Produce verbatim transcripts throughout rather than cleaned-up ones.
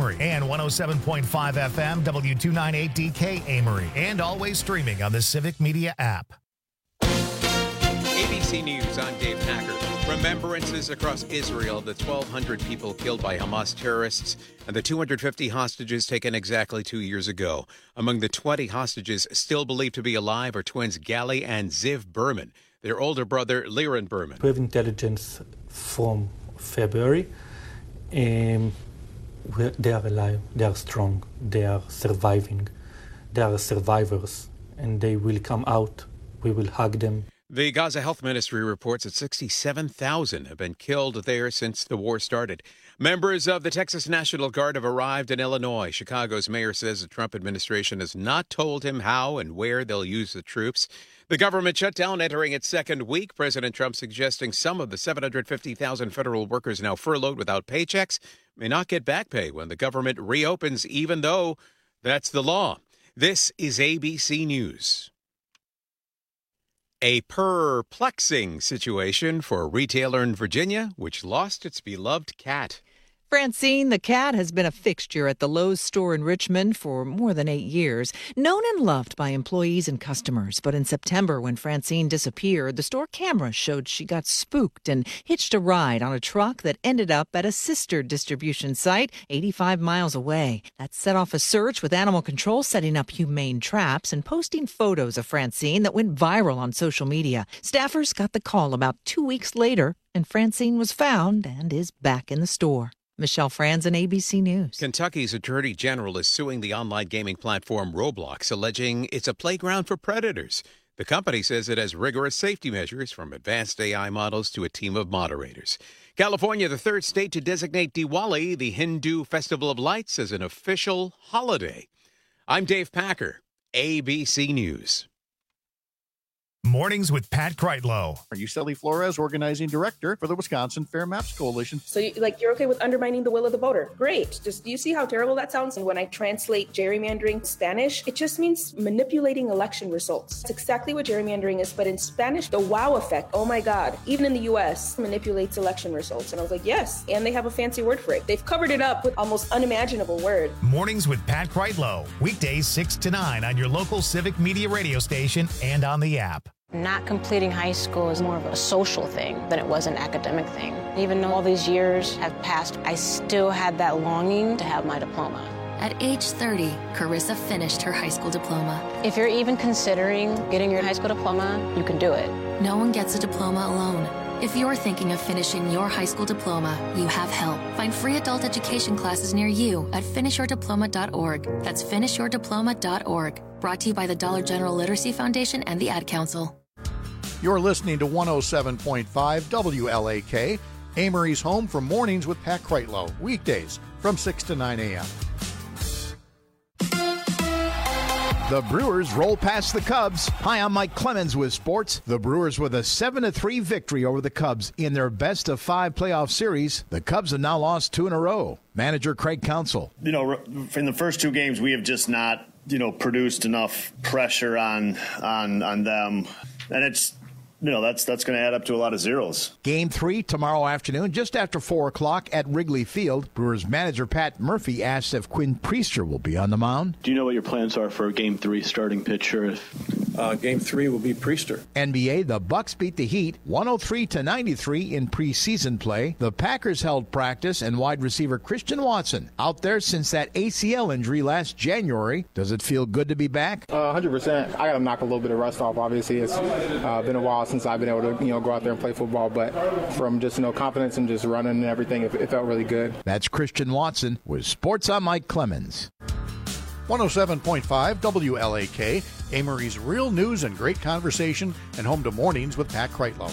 Amory, and one oh seven point five F M, W two ninety-eight D K Amory, and always streaming on the Civic Media app. A B C News, I'm Dave Packer. Remembrances across Israel of the twelve hundred people killed by Hamas terrorists and the two hundred fifty hostages taken exactly two years ago. Among the twenty hostages still believed to be alive are twins Gali and Ziv Berman, their older brother Liran Berman. We have intelligence from February. Um, they are alive, they are strong, they are surviving, they are survivors, and they will come out. We will hug them. The Gaza Health Ministry reports that sixty-seven thousand have been killed there since the war started. Members of the Texas National Guard have arrived in Illinois. Chicago's mayor says the Trump administration has not told him how and where they'll use the troops. The government shutdown entering its second week. President Trump suggesting some of the seven hundred fifty thousand federal workers now furloughed without paychecks may not get back pay when the government reopens, even though that's the law. This is A B C News. A perplexing situation for a retailer in Virginia, which lost its beloved cat. Francine, the cat, has been a fixture at the Lowe's store in Richmond for more than eight years, known and loved by employees and customers. But in September, when Francine disappeared, the store cameras showed she got spooked and hitched a ride on a truck that ended up at a sister distribution site eighty-five miles away. That set off a search, with animal control setting up humane traps and posting photos of Francine that went viral on social media. Staffers got the call about two weeks later, and Francine was found and is back in the store. Michelle Franzen, A B C News. Kentucky's Attorney General is suing the online gaming platform Roblox, alleging it's a playground for predators. The company says it has rigorous safety measures, from advanced A I models to a team of moderators. California, the third state to designate Diwali, the Hindu Festival of Lights, as an official holiday. I'm Dave Packer, A B C News. Mornings with Pat Kreitlow. Are you Sally Flores, organizing director for the Wisconsin Fair Maps Coalition? So, you, like, you're okay with undermining the will of the voter? Great. Just, do you see how terrible that sounds? And when I translate gerrymandering Spanish, it just means manipulating election results. It's exactly what gerrymandering is, but in Spanish, the wow effect, oh my God, even in the U S, manipulates election results. And I was like, yes, and they have a fancy word for it. They've covered it up with almost unimaginable word. Mornings with Pat Kreitlow. Weekdays six to nine on your local Civic Media radio station and on the app. Not completing high school is more of a social thing than it was an academic thing. Even though all these years have passed, I still had that longing to have my diploma. At age thirty, Carissa finished her high school diploma. If you're even considering getting your high school diploma, you can do it. No one gets a diploma alone. If you're thinking of finishing your high school diploma, you have help. Find free adult education classes near you at finish your diploma dot org. That's finish your diploma dot org. Brought to you by the Dollar General Literacy Foundation and the Ad Council. You're listening to one oh seven point five W L A K, Amory's home for Mornings with Pat Kreitlow, weekdays from six to nine a.m. The Brewers roll past the Cubs. Hi, I'm Mike Clemens with sports. The Brewers with a seven to three victory over the Cubs in their best of five playoff series. The Cubs have now lost two in a row. Manager Craig Counsell. You know, in the first two games, we have just not, you know, produced enough pressure on on on them. And it's, you know, that's that's going to add up to a lot of zeros. Game three tomorrow afternoon, just after four o'clock at Wrigley Field. Brewers manager Pat Murphy asks if Quinn Priester will be on the mound. Do you know what your plans are for game three starting pitcher? Uh, game three will be Priester. N B A, the Bucks beat the Heat one oh three to ninety-three in preseason play. The Packers held practice, and wide receiver Christian Watson out there since that A C L injury last January. Does it feel good to be back? Uh, one hundred percent. I got to knock a little bit of rust off. Obviously, it's uh, been a while since I've been able to, you know, go out there and play football, but from just, you know, confidence and just running and everything, it, it felt really good. That's Christian Watson with Sports on Mike Clemens. one oh seven point five W L A K, Amory's real news and great conversation, and home to Mornings with Pat Kreitlow.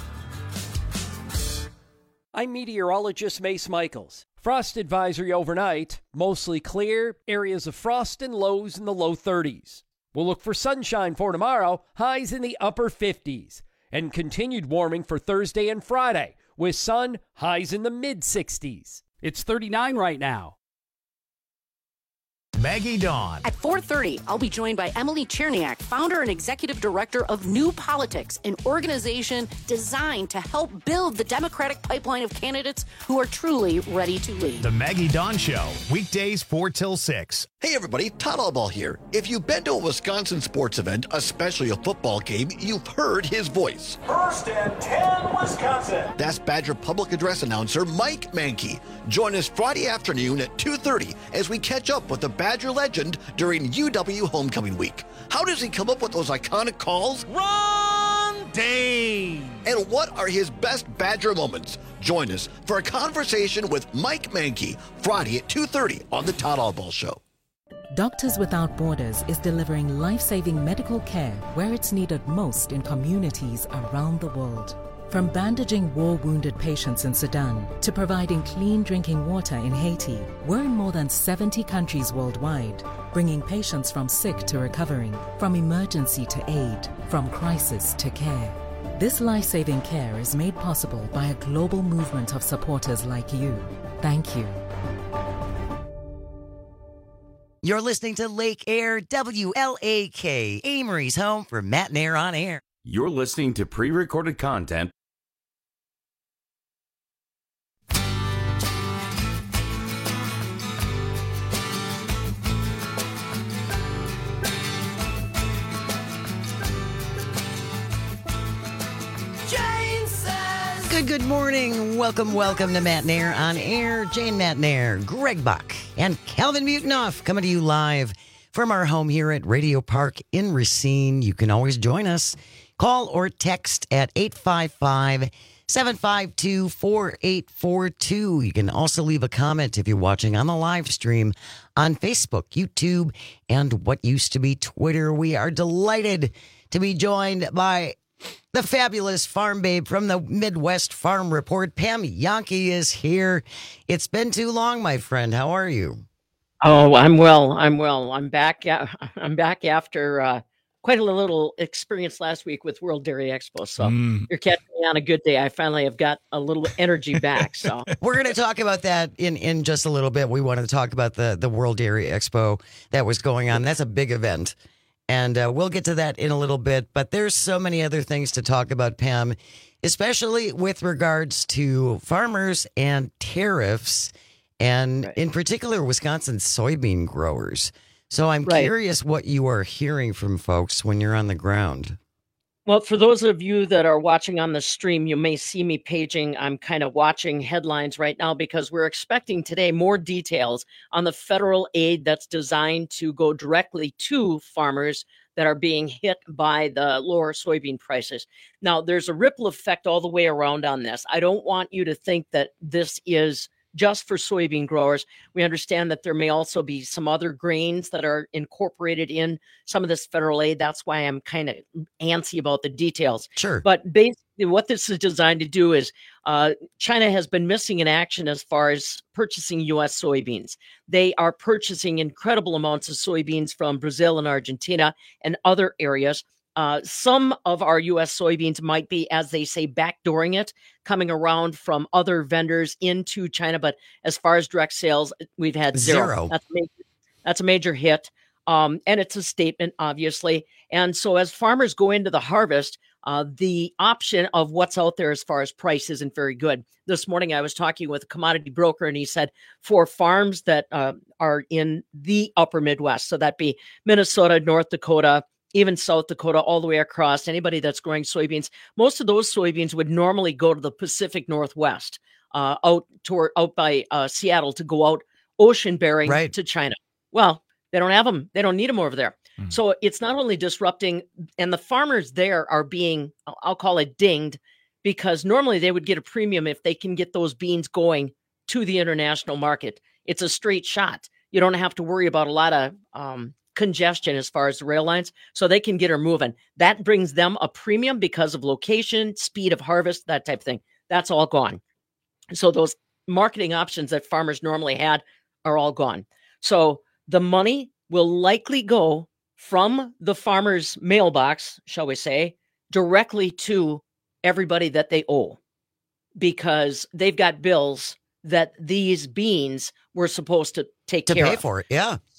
I'm meteorologist Mace Michaels. Frost advisory overnight, mostly clear, areas of frost and lows in the low thirties. We'll look for sunshine for tomorrow, highs in the upper fifties, and continued warming for Thursday and Friday, with sun, highs in the mid sixties. It's thirty-nine right now. Maggie Dawn. At four thirty, I'll be joined by Emily Cherniak, founder and executive director of New Politics, an organization designed to help build the Democratic pipeline of candidates who are truly ready to lead. The Maggie Dawn Show, weekdays four till six. Hey everybody, Todd Allball here. If you've been to a Wisconsin sports event, especially a football game, you've heard his voice. First and ten, Wisconsin. That's Badger Public Address announcer Mike Mankey. Join us Friday afternoon at two thirty as we catch up with the Badger legend during U W Homecoming Week. How does he come up with those iconic calls? Ron Dane! And what are his best Badger moments? Join us for a conversation with Mike Mankey Friday at two thirty on the Todd Allball Show. Doctors Without Borders is delivering life-saving medical care where it's needed most in communities around the world. From bandaging war-wounded patients in Sudan to providing clean drinking water in Haiti, we're in more than seventy countries worldwide, bringing patients from sick to recovering, from emergency to aid, from crisis to care. This life-saving care is made possible by a global movement of supporters like you. Thank you. You're listening to Lake Air W L A K, Amory's home for Matt and Air on Air. You're listening to pre-recorded content. Good, good morning. Welcome, welcome to Matt and Air on Air. Jane Matt and Air, Greg Buck, and Calvin Mutinoff coming to you live from our home here at Radio Park in Racine. You can always join us. Call or text at eight five five, seven five two, four eight four two. You can also leave a comment if you're watching on the live stream on Facebook, YouTube, and what used to be Twitter. We are delighted to be joined by the fabulous farm babe from the Midwest Farm Report. Pam Jahnke is here. It's been too long, my friend. How are you? Oh, I'm well. I'm well. I'm back. I'm back after uh, quite a little experience last week with World Dairy Expo. So mm. you're catching me on a good day. I finally have got a little energy back. So we're going to talk about that in, in just a little bit. We wanted to talk about the, the World Dairy Expo that was going on. That's a big event. And uh, we'll get to that in a little bit. But there's so many other things to talk about, Pam, especially with regards to farmers and tariffs, and right. in particular, Wisconsin soybean growers. So I'm right. curious what you are hearing from folks when you're on the ground. Well, for those of you that are watching on the stream, you may see me paging. I'm kind of watching headlines right now because we're expecting today more details on the federal aid that's designed to go directly to farmers that are being hit by the lower soybean prices. Now, there's a ripple effect all the way around on this. I don't want you to think that this is just for soybean growers. We understand that there may also be some other grains that are incorporated in some of this federal aid. That's why I'm kind of antsy about the details. Sure. But basically what this is designed to do is uh, China has been missing in action as far as purchasing U S soybeans. They are purchasing incredible amounts of soybeans from Brazil and Argentina and other areas. Uh, some of our U S soybeans might be, as they say, backdooring it, coming around from other vendors into China. But as far as direct sales, we've had zero. Zero. That's a major, that's a major hit. Um, and it's a statement, obviously. And so as farmers go into the harvest, uh, the option of what's out there as far as price isn't very good. This morning, I was talking with a commodity broker, and he said for farms that uh, are in the upper Midwest, so that'd be Minnesota, North Dakota, even South Dakota, all the way across, anybody that's growing soybeans, most of those soybeans would normally go to the Pacific Northwest, uh, out toward, out by uh, Seattle to go out ocean bearing right. to China. Well, they don't have them. They don't need them over there. Mm. So it's not only disrupting, and the farmers there are being, I'll call it dinged, because normally they would get a premium if they can get those beans going to the international market. It's a straight shot. You don't have to worry about a lot of um, congestion as far as the rail lines, so they can get her moving. That brings them a premium because of location, speed of harvest, that type of thing. That's all gone. So those marketing options that farmers normally had are all gone. So the money will likely go from the farmer's mailbox, shall we say, directly to everybody that they owe, because they've got bills that these beans were supposed to take to care pay of. for it. Yeah.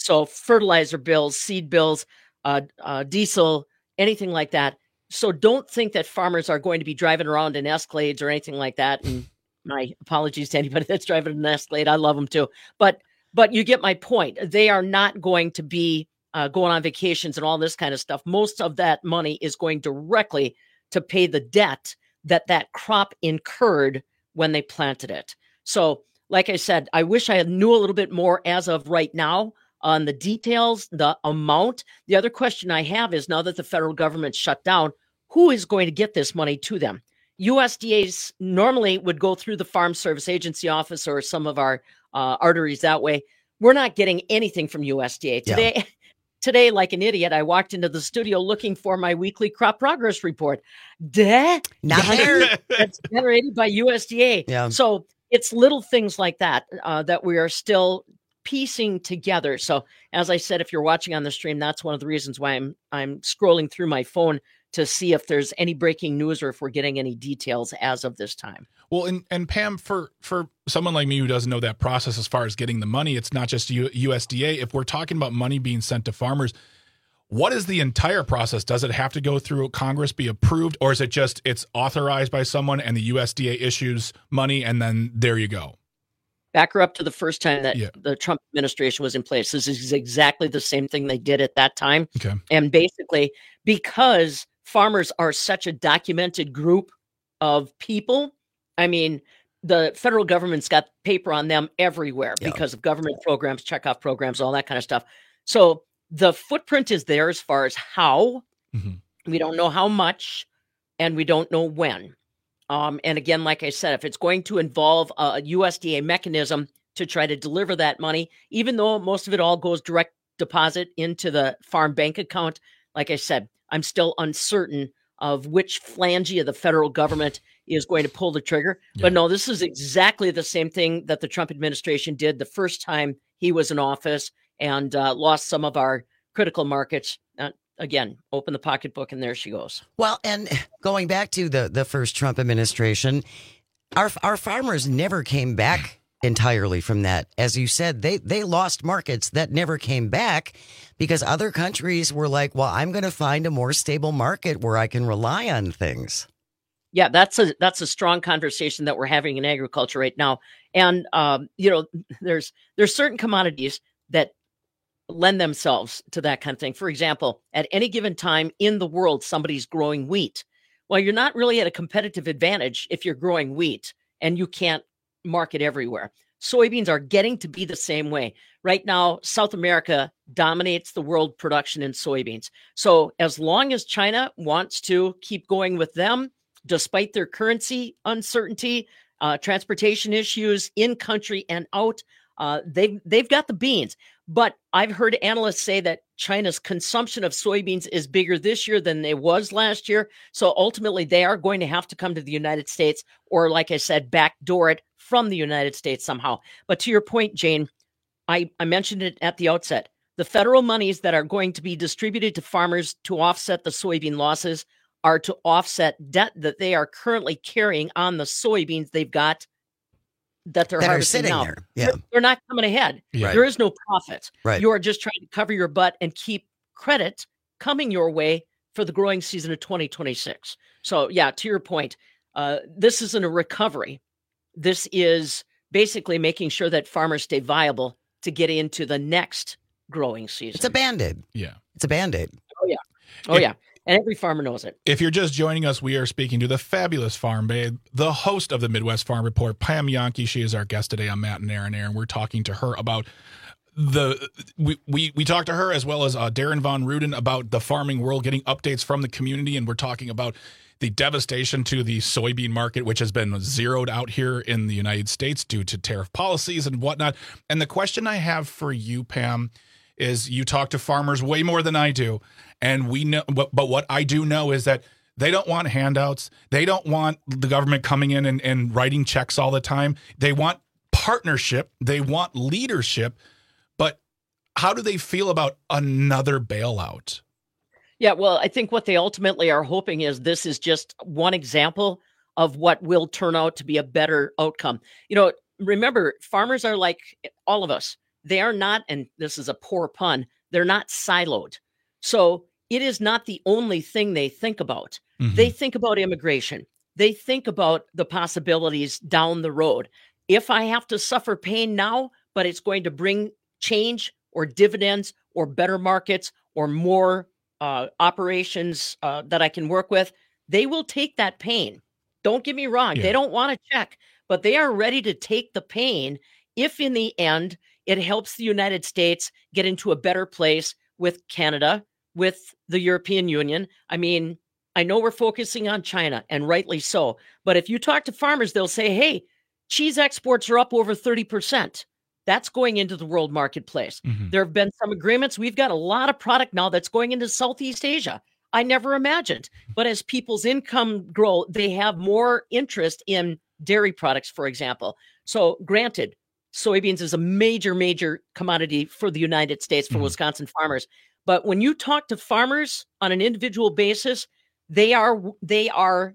So fertilizer bills, seed bills, uh, uh, diesel, anything like that. So don't think that farmers are going to be driving around in Escalades or anything like that. And my apologies to anybody that's driving an Escalade. I love them too. But but you get my point. They are not going to be uh, going on vacations and all this kind of stuff. Most of that money is going directly to pay the debt that that crop incurred when they planted it. So like I said, I wish I knew a little bit more as of right now on the details, the amount. The other question I have is, now that the federal government shut down, who is going to get this money to them? U S D As normally would go through the Farm Service Agency office or some of our uh, arteries that way. We're not getting anything from U S D A. Today, yeah. Today, like an idiot, I walked into the studio looking for my weekly crop progress report. Duh, not there. That's generated by U S D A. Yeah. So it's little things like that uh, that we are still piecing together. So as I said, if you're watching on the stream, that's one of the reasons why I'm I'm scrolling through my phone to see if there's any breaking news or if we're getting any details as of this time. Well, and, and Pam, for, for someone like me who doesn't know that process as far as getting the money, it's not just U- USDA. If we're talking about money being sent to farmers, what is the entire process? Does it have to go through Congress, be approved, or is it just it's authorized by someone and the U S D A issues money and then there you go? Back her up to the first time that yeah. the Trump administration was in place. This is exactly the same thing they did at that time. Okay. And basically, because farmers are such a documented group of people, I mean, the federal government's got paper on them everywhere yeah. because of government programs, checkoff programs, all that kind of stuff. So the footprint is there as far as how. Mm-hmm. We don't know how much, and we don't know when. Um, and again, like I said, if it's going to involve a U S D A mechanism to try to deliver that money, even though most of it all goes direct deposit into the farm bank account, like I said, I'm still uncertain of which phalange of the federal government is going to pull the trigger. Yeah. But no, this is exactly the same thing that the Trump administration did the first time he was in office and uh, lost some of our critical markets. Uh, again, open the pocketbook and there she goes. Well, and going back to the, the first Trump administration, our our farmers never came back entirely from that. As you said, they they lost markets that never came back because other countries were like, well, I'm going to find a more stable market where I can rely on things. Yeah, that's a that's a strong conversation that we're having in agriculture right now. And, um, you know, there's there's certain commodities that lend themselves to that kind of thing. For example, at any given time in the world, somebody's growing wheat. Well, you're not really at a competitive advantage if you're growing wheat and you can't market everywhere. Soybeans are getting to be the same way. Right now, South America dominates the world production in soybeans. So as long as China wants to keep going with them, despite their currency uncertainty, uh, transportation issues in country and out, uh, they've, they've got the beans. But I've heard analysts say that China's consumption of soybeans is bigger this year than it was last year. So ultimately, they are going to have to come to the United States or, like I said, backdoor it from the United States somehow. But to your point, Jane, I, I mentioned it at the outset. The federal monies that are going to be distributed to farmers to offset the soybean losses are to offset debt that they are currently carrying on the soybeans they've got that they're that harvesting now. There. Yeah. They're, they're not coming ahead. Yeah. There is no profit. Right. You are just trying to cover your butt and keep credit coming your way for the growing season of twenty twenty-six. So yeah, to your point, uh, this isn't a recovery. This is basically making sure that farmers stay viable to get into the next growing season. It's a Band-Aid. Yeah. It's a Band-Aid. Oh yeah. Oh If- yeah. And every farmer knows it. If you're just joining us, we are speaking to the fabulous Farm Babe, the host of the Midwest Farm Report, Pam Jahnke. She is our guest today on Matt and Aaron Air, and we're talking to her about the we we, we talked to her as well as uh, Darren Von Ruden about the farming world, getting updates from the community, and we're talking about the devastation to the soybean market, which has been zeroed out here in the United States due to tariff policies and whatnot. And the question I have for you, Pam, is you talk to farmers way more than I do. And we know, but, but what I do know is that they don't want handouts. They don't want the government coming in and, and writing checks all the time. They want partnership. They want leadership. But how do they feel about another bailout? Yeah, well, I think what they ultimately are hoping is this is just one example of what will turn out to be a better outcome. You know, remember, farmers are like all of us. they are not, and this is a poor pun, they're not siloed. So it is not the only thing they think about. Mm-hmm. They think about immigration. They think about the possibilities down the road. If I have to suffer pain now, but it's going to bring change or dividends or better markets or more uh, operations uh, that I can work with, they will take that pain. Don't get me wrong. Yeah. They don't want to check, but they are ready to take the pain if in the end it helps the United States get into a better place with Canada, with the European Union. I mean, I know we're focusing on China, and rightly so. But if you talk to farmers, they'll say, hey, cheese exports are up over thirty percent. That's going into the world marketplace. Mm-hmm. There have been some agreements. We've got a lot of product now that's going into Southeast Asia. I never imagined. But as people's income grow, they have more interest in dairy products, for example. So granted, soybeans is a major, major commodity for the United States, for mm-hmm. Wisconsin farmers. But when you talk to farmers on an individual basis, they are they are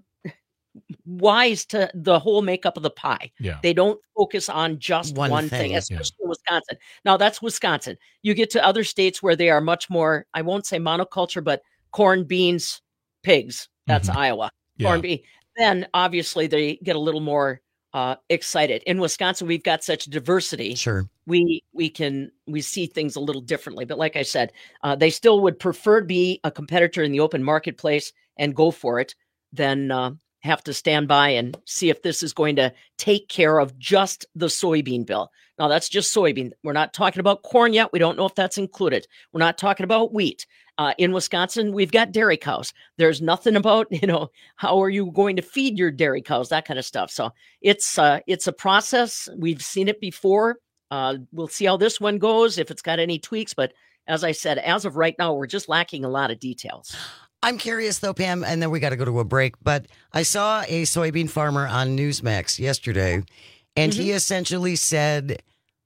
wise to the whole makeup of the pie. Yeah. They don't focus on just one, one thing, thing, especially yeah. Wisconsin. Now, that's Wisconsin. You get to other states where they are much more, I won't say monoculture, but corn, beans, pigs. That's mm-hmm. Iowa. Yeah. Corn, bean. Then, obviously, they get a little more uh, excited. In Wisconsin, we've got such diversity. Sure. We we can we see things a little differently. But like I said, uh, they still would prefer to be a competitor in the open marketplace and go for it than uh, have to stand by and see if this is going to take care of just the soybean bill. Now, that's just soybean. We're not talking about corn yet. We don't know if that's included. We're not talking about wheat. Uh, in Wisconsin, we've got dairy cows. There's nothing about, you know, how are you going to feed your dairy cows, that kind of stuff. So it's uh, it's a process. We've seen it before. Uh, we'll see how this one goes, if it's got any tweaks. But as I said, as of right now, we're just lacking a lot of details. I'm curious, though, Pam, and then we got to go to a break, but I saw a soybean farmer on Newsmax yesterday, and mm-hmm. he essentially said,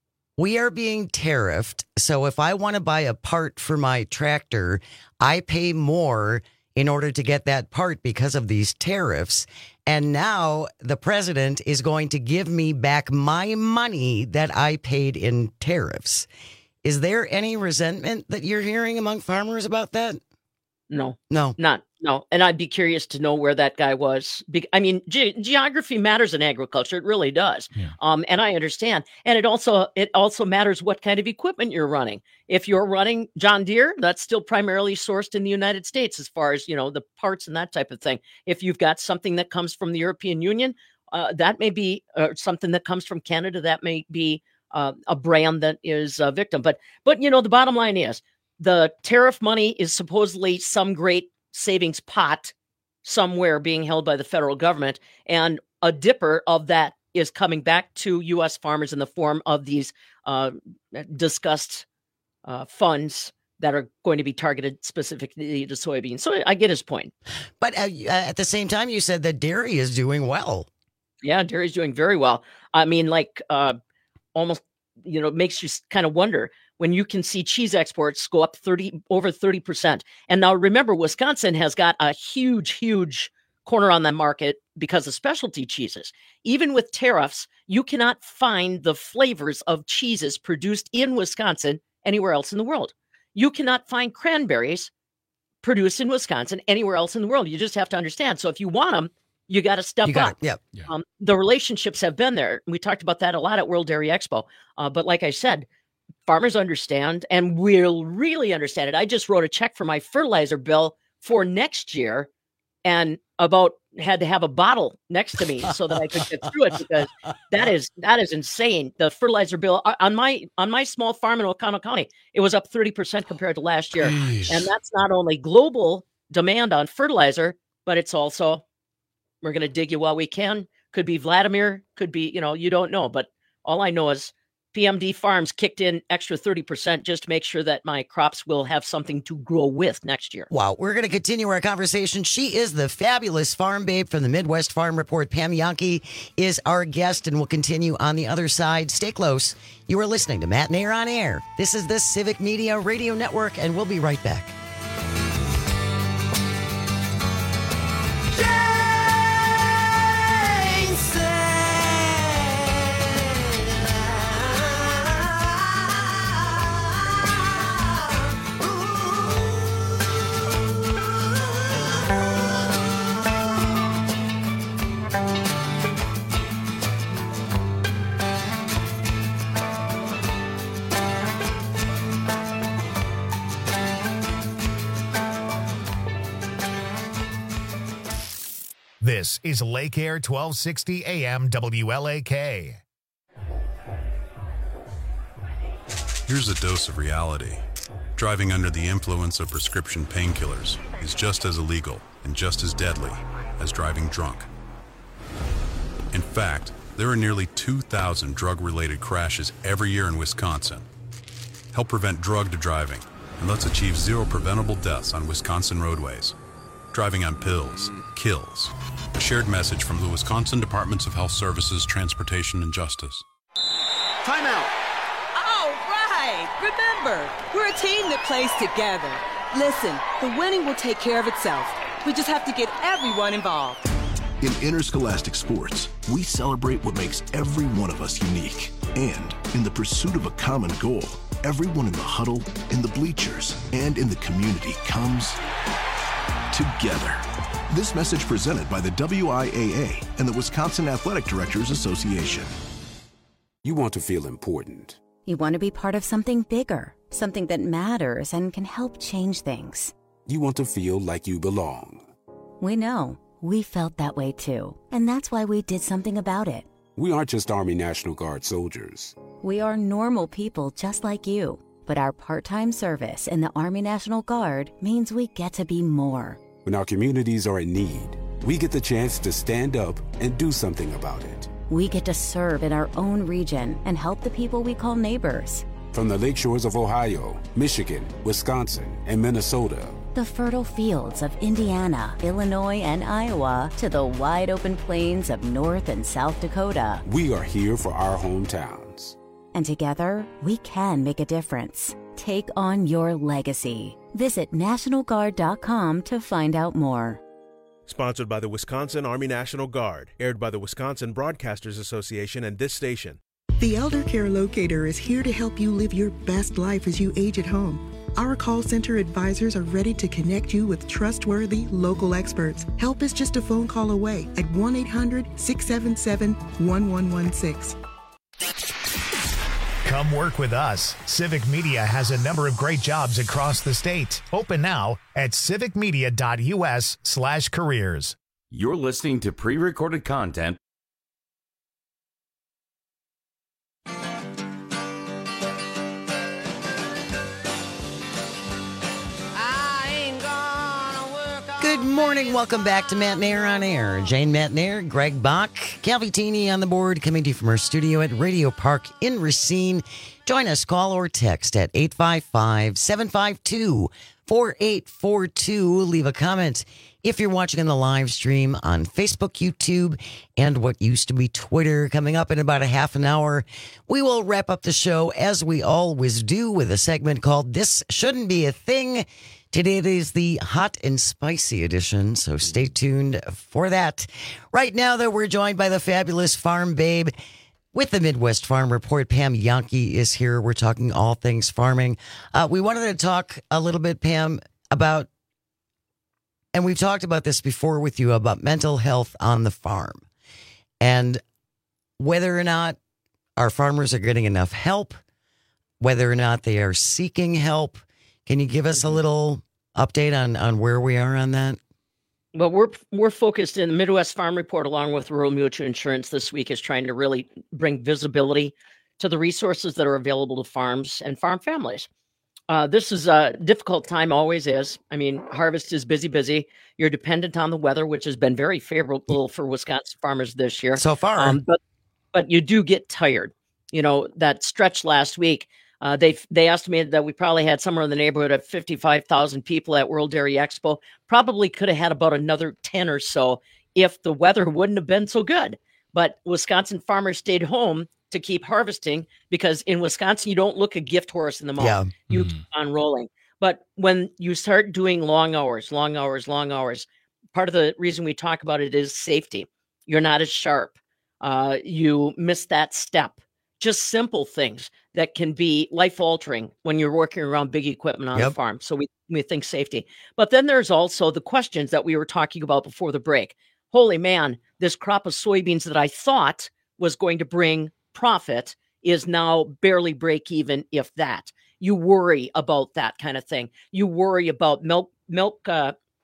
we are being tariffed, so if I want to buy a part for my tractor, I pay more in order to get that part because of these tariffs, and now the president is going to give me back my money that I paid in tariffs. Is there any resentment that you're hearing among farmers about that? No, no, not no. And I'd be curious to know where that guy was. Be- I mean, ge- geography matters in agriculture. It really does. Yeah. Um, and I understand. And it also it also matters what kind of equipment you're running. If you're running John Deere, that's still primarily sourced in the United States as far as, you know, the parts and that type of thing. If you've got something that comes from the European Union, uh, that may be uh, something that comes from Canada. That may be uh, a brand that is a victim. But but, you know, the bottom line is, the tariff money is supposedly some great savings pot somewhere being held by the federal government, and a dipper of that is coming back to U S farmers in the form of these uh, discussed uh, funds that are going to be targeted specifically to soybeans. So I get his point. But uh, at the same time, you said that dairy is doing well. Yeah, dairy is doing very well. I mean, like uh, almost, you know, it makes you kind of wonder when you can see cheese exports go up thirty over thirty percent. And now remember, Wisconsin has got a huge, huge corner on the market because of specialty cheeses. Even with tariffs, you cannot find the flavors of cheeses produced in Wisconsin anywhere else in the world. You cannot find cranberries produced in Wisconsin anywhere else in the world. You just have to understand. So if you want them, you got to step you got up. It. Yep. Yeah. Um, the relationships have been there. We talked about that a lot at World Dairy Expo. Uh, but like I said, farmers understand and will really understand it. I just wrote a check for my fertilizer bill for next year and about had to have a bottle next to me so that I could get through it, because that is that is insane. The fertilizer bill on my on my small farm in Oconto County, it was up thirty percent compared to last year. Jeez. And that's not only global demand on fertilizer, but it's also, we're going to dig you while we can. Could be Vladimir, could be, you know, you don't know. But all I know is P M D Farms kicked in extra thirty percent just to make sure that my crops will have something to grow with next year. Wow. We're going to continue our conversation. She is the fabulous farm babe from the Midwest Farm Report. Pam Jahnke is our guest, and we'll continue on the other side. Stay close. You are listening to Matt Nair on Air. This is the Civic Media Radio Network, and we'll be right back. This is Lake Air twelve sixty A M W L A K. Here's a dose of reality. Driving under the influence of prescription painkillers is just as illegal and just as deadly as driving drunk. In fact, there are nearly two thousand drug-related crashes every year in Wisconsin. Help prevent drugged driving, and let's achieve zero preventable deaths on Wisconsin roadways. Driving on pills kills. A shared message from the Wisconsin Departments of Health Services, Transportation, and Justice. Timeout. All right. Remember, we're a team that plays together. Listen, the winning will take care of itself. We just have to get everyone involved. In interscholastic sports, we celebrate what makes every one of us unique. And in the pursuit of a common goal, everyone in the huddle, in the bleachers, and in the community comes together. This message presented by the W I A A and the Wisconsin Athletic Directors Association. You want to feel important. You want to be part of something bigger, something that matters and can help change things. You want to feel like you belong. We know. We felt that way too. And that's why we did something about it. We aren't just Army National Guard soldiers. We are normal people just like you. But our part-time service in the Army National Guard means we get to be more. When our communities are in need, we get the chance to stand up and do something about it. We get to serve in our own region and help the people we call neighbors. From the lake shores of Ohio, Michigan, Wisconsin, and Minnesota. The fertile fields of Indiana, Illinois, and Iowa to the wide open plains of North and South Dakota. We are here for our hometowns. And together, we can make a difference. Take on your legacy. Visit National Guard dot com to find out more. Sponsored by the Wisconsin Army National Guard. Aired by the Wisconsin Broadcasters Association and this station. The Elder Care Locator is here to help you live your best life as you age at home. Our call center advisors are ready to connect you with trustworthy local experts. Help is just a phone call away at one eight hundred, six seven seven, one one one six. Come work with us. Civic Media has a number of great jobs across the state. Open now at civicmedia.us slash careers. You're listening to pre-recorded content. Good morning. Welcome back to Matt Nair on Air. Jane Matt Nair, Greg Bach, Calvitini on the board, coming to you from our studio at Radio Park in Racine. Join us, call or text at eight five five, seven five two, four eight four two. Leave a comment if you're watching on the live stream on Facebook, YouTube, and what used to be Twitter. Coming up in about a half an hour, we will wrap up the show as we always do with a segment called This Shouldn't Be a Thing. Today it is the hot and spicy edition, so stay tuned for that. Right now, though, we're joined by the fabulous Farm Babe with the Midwest Farm Report. Pam Jahnke is here. We're talking all things farming. Uh, we wanted to talk a little bit, Pam, about, and we've talked about this before with you, about mental health on the farm and whether or not our farmers are getting enough help, whether or not they are seeking help. Can you give us a little update on, on where we are on that? Well, we're we're focused in the Midwest Farm Report, along with Rural Mutual Insurance this week, is trying to really bring visibility to the resources that are available to farms and farm families. Uh, this is a difficult time, always is. I mean, harvest is busy, busy. You're dependent on the weather, which has been very favorable for Wisconsin farmers this year. So far. Um, but, but you do get tired. You know, that stretch last week, Uh, they they estimated that we probably had somewhere in the neighborhood of fifty-five thousand people at World Dairy Expo. Probably could have had about another ten or so if the weather wouldn't have been so good. But Wisconsin farmers stayed home to keep harvesting because in Wisconsin, you don't look a gift horse in the mouth. Yeah. You Mm. keep on rolling. But when you start doing long hours, long hours, long hours, part of the reason we talk about it is safety. You're not as sharp. Uh, you miss that step. Just simple things that can be life-altering when you're working around big equipment on Yep. the farm. So we, we think safety. But then there's also the questions that we were talking about before the break. Holy man, this crop of soybeans that I thought was going to bring profit is now barely break even, if that. You worry about that kind of thing. You worry about milk milk uh,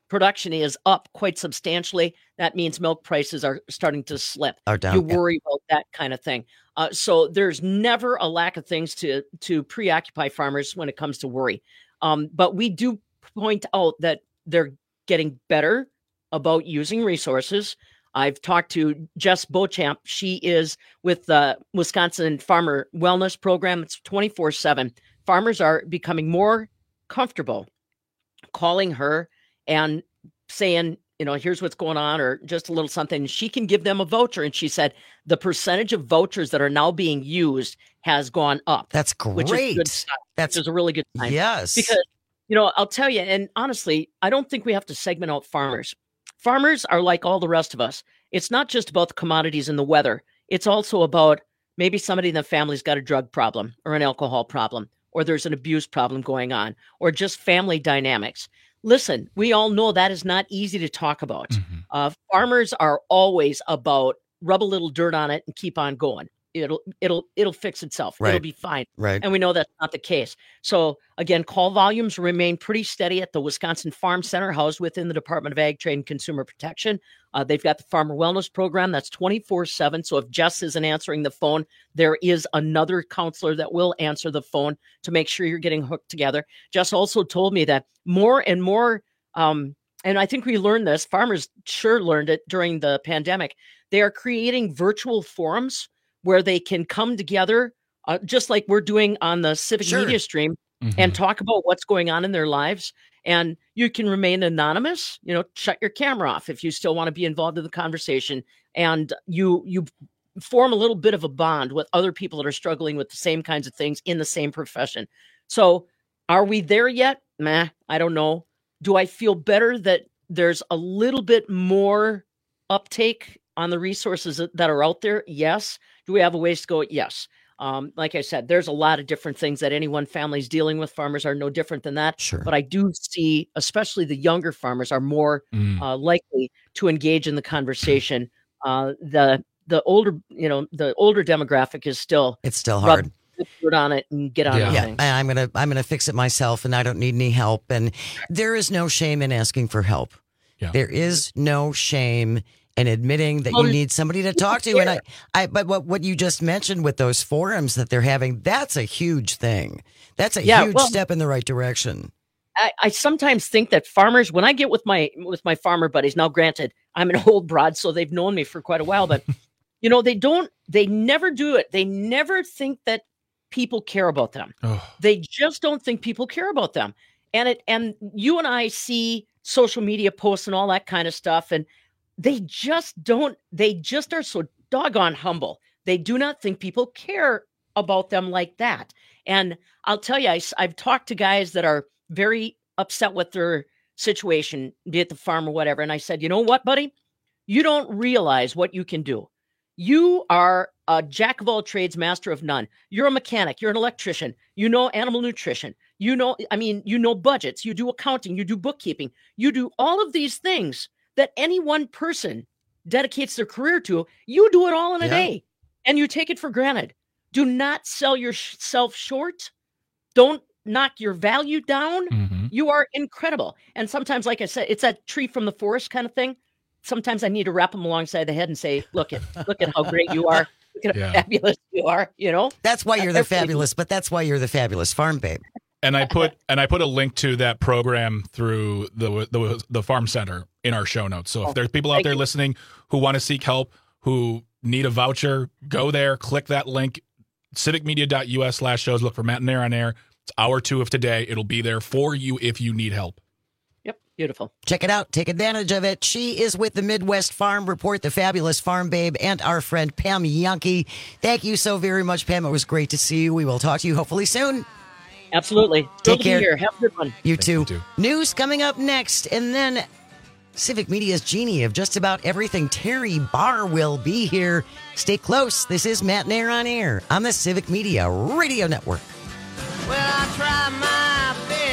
production is up quite substantially, that means milk prices are starting to slip. Are down, you yeah. worry about that kind of thing. Uh, so there's never a lack of things to to preoccupy farmers when it comes to worry. Um, but we do point out that they're getting better about using resources. I've talked to Jess Beauchamp. She is with the Wisconsin Farmer Wellness Program. It's twenty-four seven. Farmers are becoming more comfortable calling her and saying, you know, here's what's going on, or just a little something. She can give them a voucher. And she said the percentage of vouchers that are now being used has gone up. That's great. Which is good sign. That's which is a really good sign. Yes. Because, you know, I'll tell you, and honestly, I don't think we have to segment out farmers. Farmers are like all the rest of us. It's not just about the commodities and the weather. It's also about maybe somebody in the family's got a drug problem or an alcohol problem, or there's an abuse problem going on, or just family dynamics. Listen, we all know that is not easy to talk about. Mm-hmm. Uh, farmers are always about rub a little dirt on it and keep on going. It'll it'll it'll fix itself. Right. It'll be fine. Right. And we know that's not the case. So again, call volumes remain pretty steady at the Wisconsin Farm Center, housed within the Department of Ag, Trade, and Consumer Protection. Uh, they've got the Farmer Wellness Program that's twenty-four seven. So if Jess isn't answering the phone, there is another counselor that will answer the phone to make sure you're getting hooked together. Jess also told me that more and more, um, and I think we learned this, farmers sure learned it during the pandemic, they are creating virtual forums where they can come together, uh, just like we're doing on the Civic Sure. Media stream, Mm-hmm. and talk about what's going on in their lives. And you can remain anonymous, you know, shut your camera off if you still want to be involved in the conversation. And you you form a little bit of a bond with other people that are struggling with the same kinds of things in the same profession. So are we there yet? Meh, I don't know. Do I feel better that there's a little bit more uptake on the resources that that are out there? Yes. Do we have a ways to go? Yes. Um, like I said, there's a lot of different things that any one family is dealing with. Farmers are no different than that. Sure. But I do see, especially the younger farmers, are more Mm. uh, likely to engage in the conversation. Uh, the the older, you know, the older demographic is still It's still rub hard. dirt on it and get on Yeah, with yeah. things. I- I'm gonna I'm gonna fix it myself, and I don't need any help. And there is no shame in asking for help. Yeah. There is no shame in admitting that Well, you need somebody to talk to. And I, I, but what what you just mentioned with those forums that they're having, that's a huge thing. That's a Yeah, huge well- step in the right direction. I, I sometimes think that farmers, when I get with my with my farmer buddies, now granted, I'm an old broad, so they've known me for quite a while, but you know, they don't, they never do it. They never think that people care about them. Oh. They just don't think people care about them. And it, and you and I see social media posts and all that kind of stuff, and they just don't, they just are so doggone humble. They do not think people care about them like that. And I'll tell you, I, I've talked to guys that are very upset with their situation, be it the farm or whatever. And I said, you know what, buddy? You don't realize what you can do. You are a jack of all trades, master of none. You're a mechanic. You're an electrician. You know animal nutrition. You know, I mean, you know budgets. You do accounting. You do bookkeeping. You do all of these things that any one person dedicates their career to. You do it all in a Yeah. day, and you take it for granted. Do not sell yourself short. Don't knock your value down. Mm-hmm. You are incredible. And sometimes, like I said, it's that tree from the forest kind of thing. Sometimes I need to wrap them alongside the head and say, look at, look at how great you are. Look at Yeah. how fabulous you are, you know? That's why you're the Everybody- fabulous, but that's why you're the fabulous farm babe. And I put and I put a link to that program through the the, the Farm Center in our show notes. So if Oh, there's people out thank there you. listening who want to seek help, who need a voucher, go there, click that link, civicmedia.us slash shows. Look for Matt and Air on Air. It's hour two of today. It'll be there for you if you need help. Yep, beautiful. Check it out. Take advantage of it. She is with the Midwest Farm Report, the fabulous farm babe, and our friend Pam Yankee. Thank you so very much, Pam. It was great to see you. We will talk to you hopefully soon. Absolutely. Take Thrilled to be care. here. Have a good one. You Thank too. you, too. News coming up next, and then Civic Media's genie of just about everything. Terry Barr will be here. Stay close. This is Matt and Air on Air on the Civic Media Radio Network. Well, I try my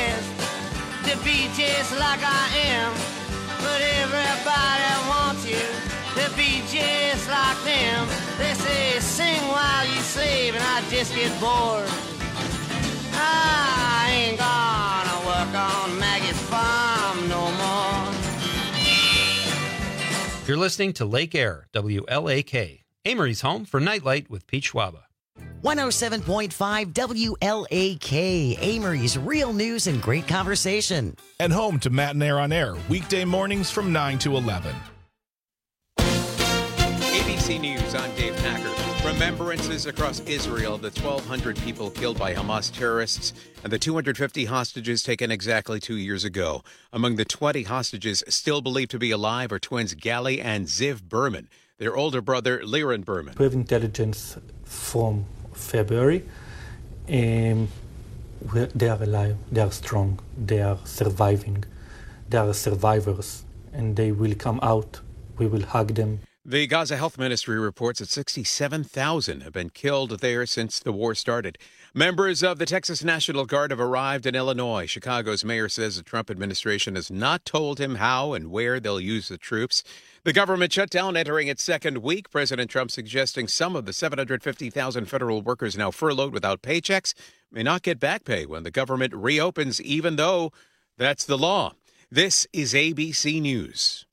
best to be just like I am, but everybody wants you to be just like them. They say sing while you slave, and I just get bored. I ain't gonna work on Maggie's farm no more. You're listening to Lake Air, W L A K, Amory's home for Nightlight with Pete Schwaba. one oh seven point five W L A K, Amory's real news and great conversation. And home to Matt and Air on Air, weekday mornings from nine to eleven. A B C News, I'm Dave Packer. Remembrances across Israel, the twelve hundred people killed by Hamas terrorists and the two hundred fifty hostages taken exactly two years ago. Among the twenty hostages still believed to be alive are twins Gali and Ziv Berman, their older brother Liran Berman. We have intelligence from February. Um, they are alive, they are strong, they are surviving, they are survivors, and they will come out. We will hug them. The Gaza Health Ministry reports that sixty-seven thousand have been killed there since the war started. Members of the Texas National Guard have arrived in Illinois. Chicago's mayor says the Trump administration has not told him how and where they'll use the troops. The government shutdown entering its second week. President Trump suggesting some of the seven hundred fifty thousand federal workers now furloughed without paychecks may not get back pay when the government reopens, even though that's the law. This is A B C News.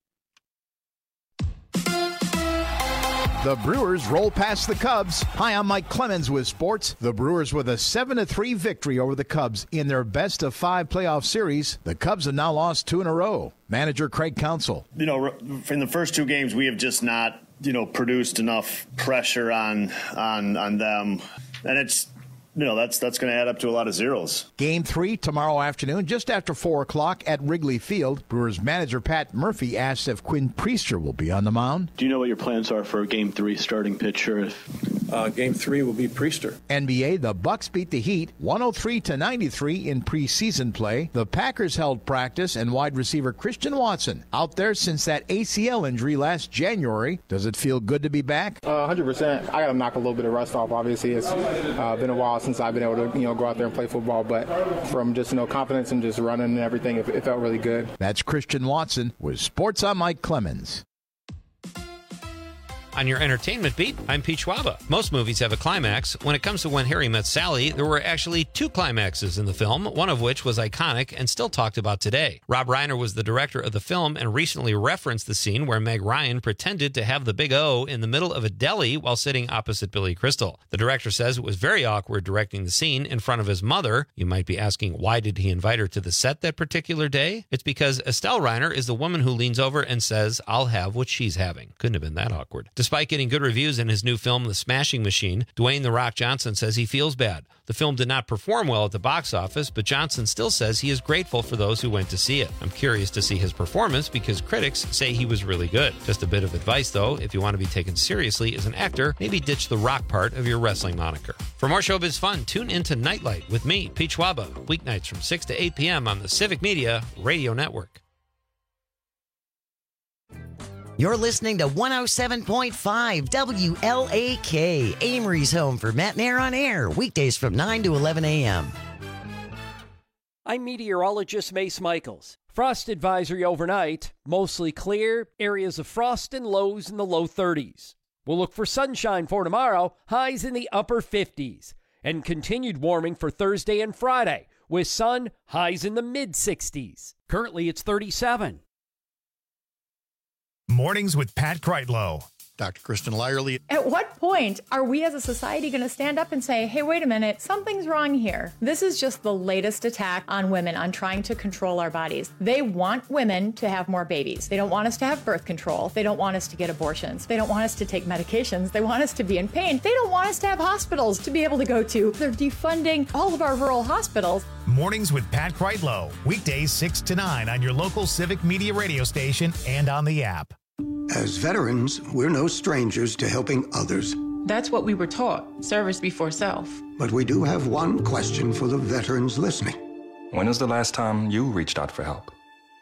The Brewers roll past the Cubs. Hi, I'm Mike Clemens with sports. The Brewers with a seven to three victory over the Cubs in their best of five playoff series. The Cubs have now lost two in a row. Manager Craig Counsell. You know, in the first two games, we have just not, you know, produced enough pressure on on on them. And it's, you know, that's that's going to add up to a lot of zeros. Game three tomorrow afternoon, just after four o'clock at Wrigley Field. Brewers manager Pat Murphy asks if Quinn Priester will be on the mound. Do you know what your plans are for game three starting pitcher? Uh, game three will be Priester. N B A, the Bucks beat the Heat one oh three to ninety-three in preseason play. The Packers held practice, and wide receiver Christian Watson out there since that A C L injury last January. Does it feel good to be back? Uh, one hundred percent. I got to knock a little bit of rust off. Obviously, it's uh, been a while since I've been able to, you know, go out there and play football. But from just, you know, confidence and just running and everything, it, it felt really good. That's Christian Watson with Sports. I'm Mike Clemens. On your entertainment beat, I'm Pete Schwaba. Most movies have a climax. When it comes to When Harry Met Sally, there were actually two climaxes in the film, one of which was iconic and still talked about today. Rob Reiner was the director of the film and recently referenced the scene where Meg Ryan pretended to have the big O in the middle of a deli while sitting opposite Billy Crystal. The director says it was very awkward directing the scene in front of his mother. You might be asking, why did he invite her to the set that particular day? It's because Estelle Reiner is the woman who leans over and says, "I'll have what she's having." Couldn't have been that awkward. Despite getting good reviews in his new film, The Smashing Machine, Dwayne "The Rock" Johnson says he feels bad. The film did not perform well at the box office, but Johnson still says he is grateful for those who went to see it. I'm curious to see his performance because critics say he was really good. Just a bit of advice, though, if you want to be taken seriously as an actor, maybe ditch the rock part of your wrestling moniker. For more showbiz fun, tune into Nightlight with me, Pete Schwaba, weeknights from six to eight p.m. on the Civic Media Radio Network. You're listening to one oh seven point five W L A K, Amory's home for Matt and Air on Air, weekdays from nine to eleven a.m. I'm meteorologist Mace Michaels. Frost advisory overnight, mostly clear, areas of frost and lows in the low thirties. We'll look for sunshine for tomorrow, highs in the upper fifties. And continued warming for Thursday and Friday, with sun, highs in the mid sixties. Currently it's thirty-seven. Mornings with Pat Kreitlow. Doctor Kristen Lyerly. At what point are we as a society going to stand up and say, hey, wait a minute, something's wrong here? This is just the latest attack on women on trying to control our bodies. They want women to have more babies. They don't want us to have birth control. They don't want us to get abortions. They don't want us to take medications. They want us to be in pain. They don't want us to have hospitals to be able to go to. They're defunding all of our rural hospitals. Mornings with Pat Kreitlow. Weekdays six to nine on your local Civic Media radio station and on the app. As veterans, we're no strangers to helping others. That's what we were taught, service before self. But we do have one question for the veterans listening. When was the last time you reached out for help?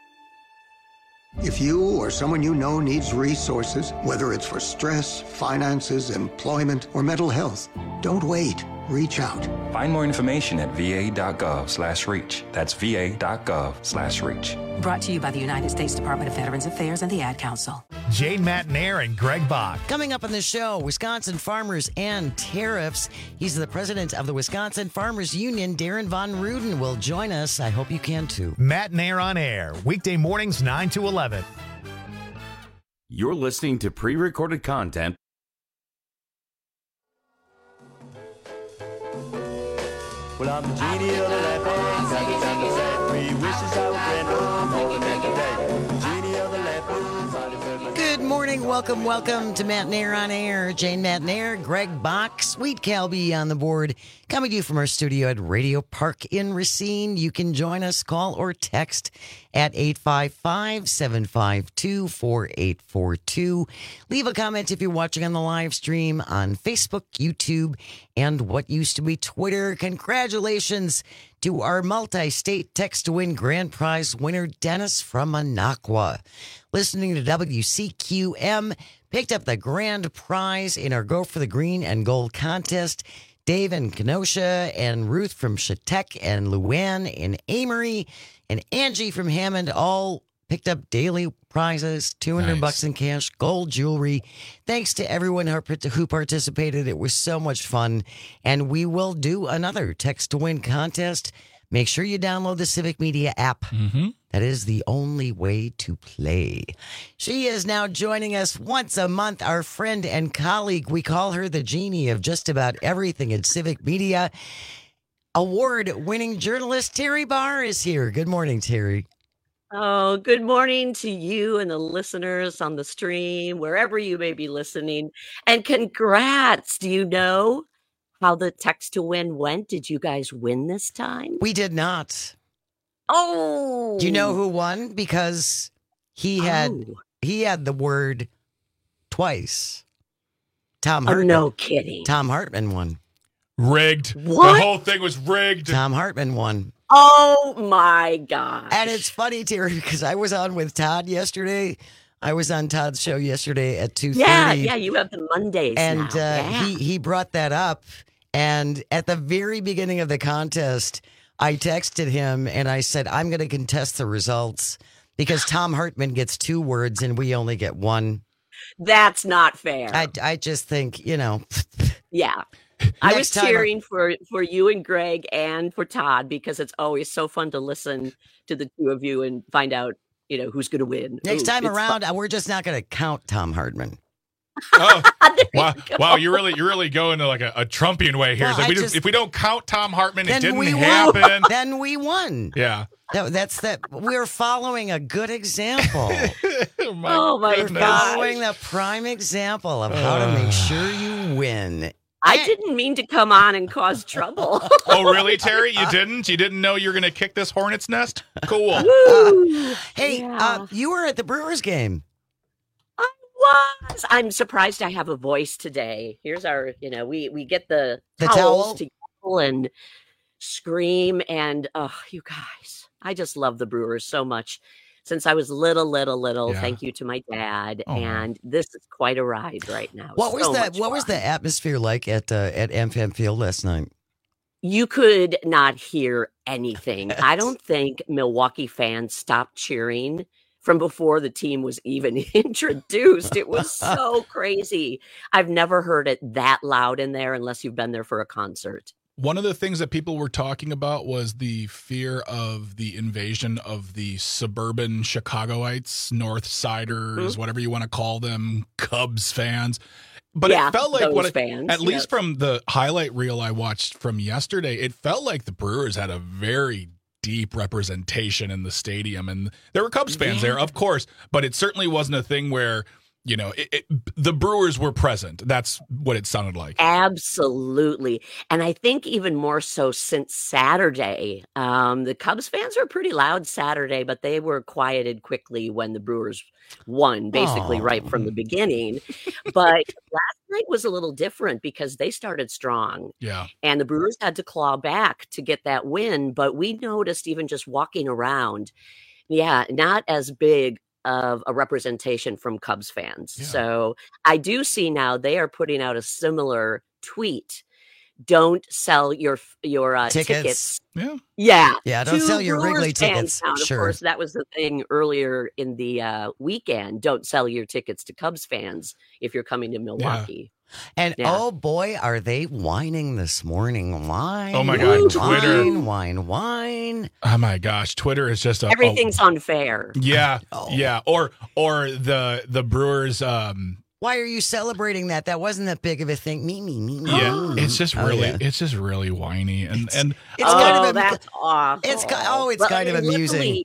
If you or someone you know needs resources, whether it's for stress, finances, employment, or mental health, don't wait. Reach out. Find more information at va.gov slash reach. That's va.gov slash reach. Brought to you by the United States Department of Veterans Affairs and the Ad Council. Jane Matnair and Greg Bach. Coming up on the show, Wisconsin farmers and tariffs. He's the president of the Wisconsin Farmers Union. Darren Von Ruden will join us. I hope you can too. Matnair on Air, weekday mornings nine to eleven. You're listening to pre-recorded content. Well, I'm the genie of the lamp, got the time to say three wishes I would grant, more than that today. Genie of the lamp, Good morning, welcome, welcome to Matt Nair on Air. Jane Matt Nair, Greg Bach, Sweet Calby on the board. Coming to you from our studio at Radio Park in Racine. You can join us, call or text at eight five five, seven five two, four eight four two. Leave a comment if you're watching on the live stream on Facebook, YouTube, and what used to be Twitter. Congratulations to our multi-state text-to-win grand prize winner, Dennis from Minocqua. Listening to W C Q M, picked up the grand prize in our Go for the Green and Gold contest. Dave in Kenosha and Ruth from Chautauqua and Luann in Amory and Angie from Hammond all picked up daily prizes, two hundred Nice. bucks in cash, gold jewelry. Thanks to everyone who who participated. It was so much fun. And we will do another text to win contest. Make sure you download the Civic Media app. Mm-hmm. That is the only way to play. She is now joining us once a month, our friend and colleague. We call her the genie of just about everything in Civic Media. Award-winning journalist Terry Barr is here. Good morning, Terry. Oh, good morning to you and the listeners on the stream, wherever you may be listening. And congrats. Do you know how the text to win went? Did you guys win this time? We did not. Oh. Do you know who won? Because he had Oh. he had the word twice. Tom Oh, Hartman. no kidding. Tom Hartman won. Rigged. What? The whole thing was rigged. Tom Hartman won. Oh my gosh. And it's funny, Terry, because I was on with Todd yesterday. I was on Todd's show yesterday at two thirty. Yeah, yeah, you have the Mondays And now. uh, Yeah. he, he brought that up. And at the very beginning of the contest, I texted him and I said, I'm going to contest the results because Tom Hartman gets two words and we only get one. That's not fair. I, I just think, you know. Yeah. I was Next time- cheering for, for you and Greg and for Todd because it's always so fun to listen to the two of you and find out, you know, who's going to win. Next Ooh, time it's around, fun. we're just not going to count Tom Hartman. Oh, wow, wow! You're really, you're really going to like a, a Trumpian way here. Well, It's like I we do- just- if we don't count Tom Hartman, it Then didn't we happen. won. Then we won. Yeah. That, that's that. We're following a good example. oh my, Oh, my We're gosh. following the prime example of how to make sure you win. I didn't mean to come on and cause trouble. Oh, really, Terry? You didn't? You didn't know you were going to kick this hornet's nest? Cool. Woo! Hey, Yeah. uh, you were at the Brewers game. Was I'm surprised I have a voice today. Here's our, you know, we we get the, The towels towel? to yell and scream and oh, you guys, I just love the Brewers so much. Since I was little, little, little. Yeah. Thank you to my dad, Oh, wow. and this is quite a ride right now. What was So that? much What was fun. the atmosphere like at uh, at M F M Field last night? You could not hear anything. I don't think Milwaukee fans stopped cheering from before the team was even introduced. It was so crazy. I've never heard it that loud in there unless you've been there for a concert. One of the things that people were talking about was the fear of the invasion of the suburban Chicagoites, North Siders, Mm-hmm. whatever you want to call them, Cubs fans. But Yeah, it felt like those what it- fans, at yes. least from the highlight reel I watched from yesterday, it felt like the Brewers had a very deep representation in the stadium, and there were Cubs fans Yeah. there, of course, but it certainly wasn't a thing where, you know, it, it, the Brewers were present. That's what it sounded like. Absolutely. And I think even more so since Saturday, um, the Cubs fans were pretty loud Saturday, but they were quieted quickly when the Brewers won, basically Aw. right from the beginning. But last night was a little different because they started strong. Yeah. And the Brewers had to claw back to get that win. But we noticed even just walking around, yeah, not as big of a representation from Cubs fans. Yeah. So I do see now they are putting out a similar tweet. Don't sell your your uh, Tickets. tickets. Yeah. Yeah. Yeah, don't to sell your Brewers Wrigley fans tickets. now. And Sure. Of course, that was the thing earlier in the uh, weekend. Don't sell your tickets to Cubs fans if you're coming to Milwaukee. And Yeah. oh boy, are they whining this morning. Wine. Oh my God, wine, Twitter. Wine, wine, wine. Oh my gosh, Twitter is just a Everything's a, unfair. yeah, Oh. yeah. Or or the the Brewers. Um, Why are you celebrating that? That wasn't that big of a thing. Me, me, me, me. yeah, it's just Oh, really yeah. it's just really whiny and and It's oh, kind of a, that's awful. It's ki- oh, it's But kind of luckily- amusing.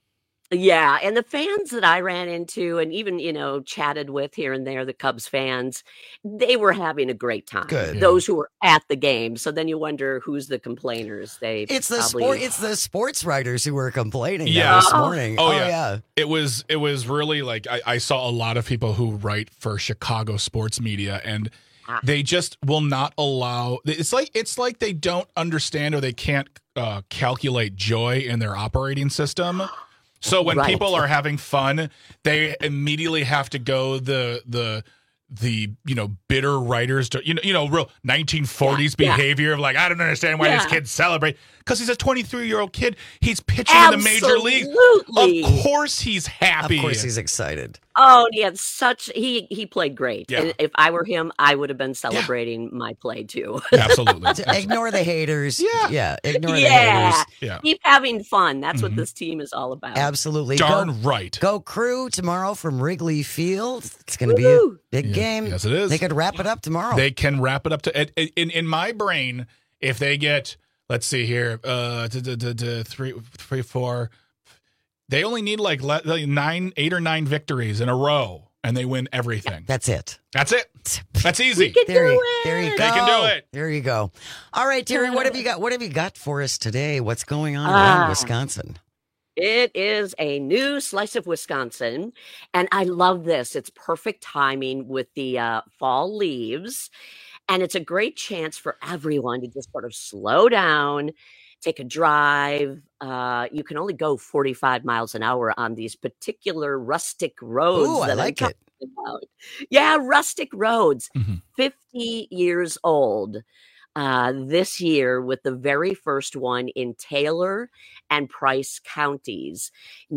Yeah, and the fans that I ran into and even, you know, chatted with here and there, the Cubs fans, they were having a great time. Good. Those who were at the game. So then you wonder who's the complainers. They It's the probably, sport. It's the sports writers who were complaining Yeah. yeah. this Oh. morning. Oh, Oh, yeah. yeah. it was it was really like I, I saw a lot of people who write for Chicago sports media and Ah. they just will not allow. It's like it's like they don't understand or they can't uh, calculate joy in their operating system. So when Right. people are having fun, they immediately have to go the the the you know bitter writers to you know you know real nineteen forties Yeah, yeah. behavior of like I don't understand why this Yeah. kid celebrate because he's a twenty-three year old kid. He's pitching in the major leagues. Absolutely. Of course he's happy. Of course, he's excited. Oh, he had such he he played great. Yeah. And if I were him, I would have been celebrating my play too. Absolutely. Ignore the haters. Yeah. Yeah. Ignore the yeah. haters. Yeah. Keep having fun. That's Mhm. what this team is all about. Absolutely. Darn Go, right. go Crew tomorrow from Wrigley Field. It's going to be a Woo-hoo. big Yeah, game. yes, it is. They could wrap it up tomorrow. They can wrap it up to in in, in my brain if they get let's see here uh d- d- d- d- three three four they only need like, le- like nine eight or nine victories in a row and they win everything. That's it. That's it. That's easy. There you, there you go. They can do it. There you go. All right, Terry, what have you got? What have you got for us today? What's going on Ah. around Wisconsin? It is a new slice of Wisconsin, and I love this. It's perfect timing with the uh, fall leaves, and it's a great chance for everyone to just sort of slow down, take a drive. Uh, you can only go forty-five miles an hour on these particular rustic roads Ooh, I that like I'm it. talking about. Yeah, rustic roads, Mhm. fifty years old. Uh, this year with the very first one in Taylor and Price counties.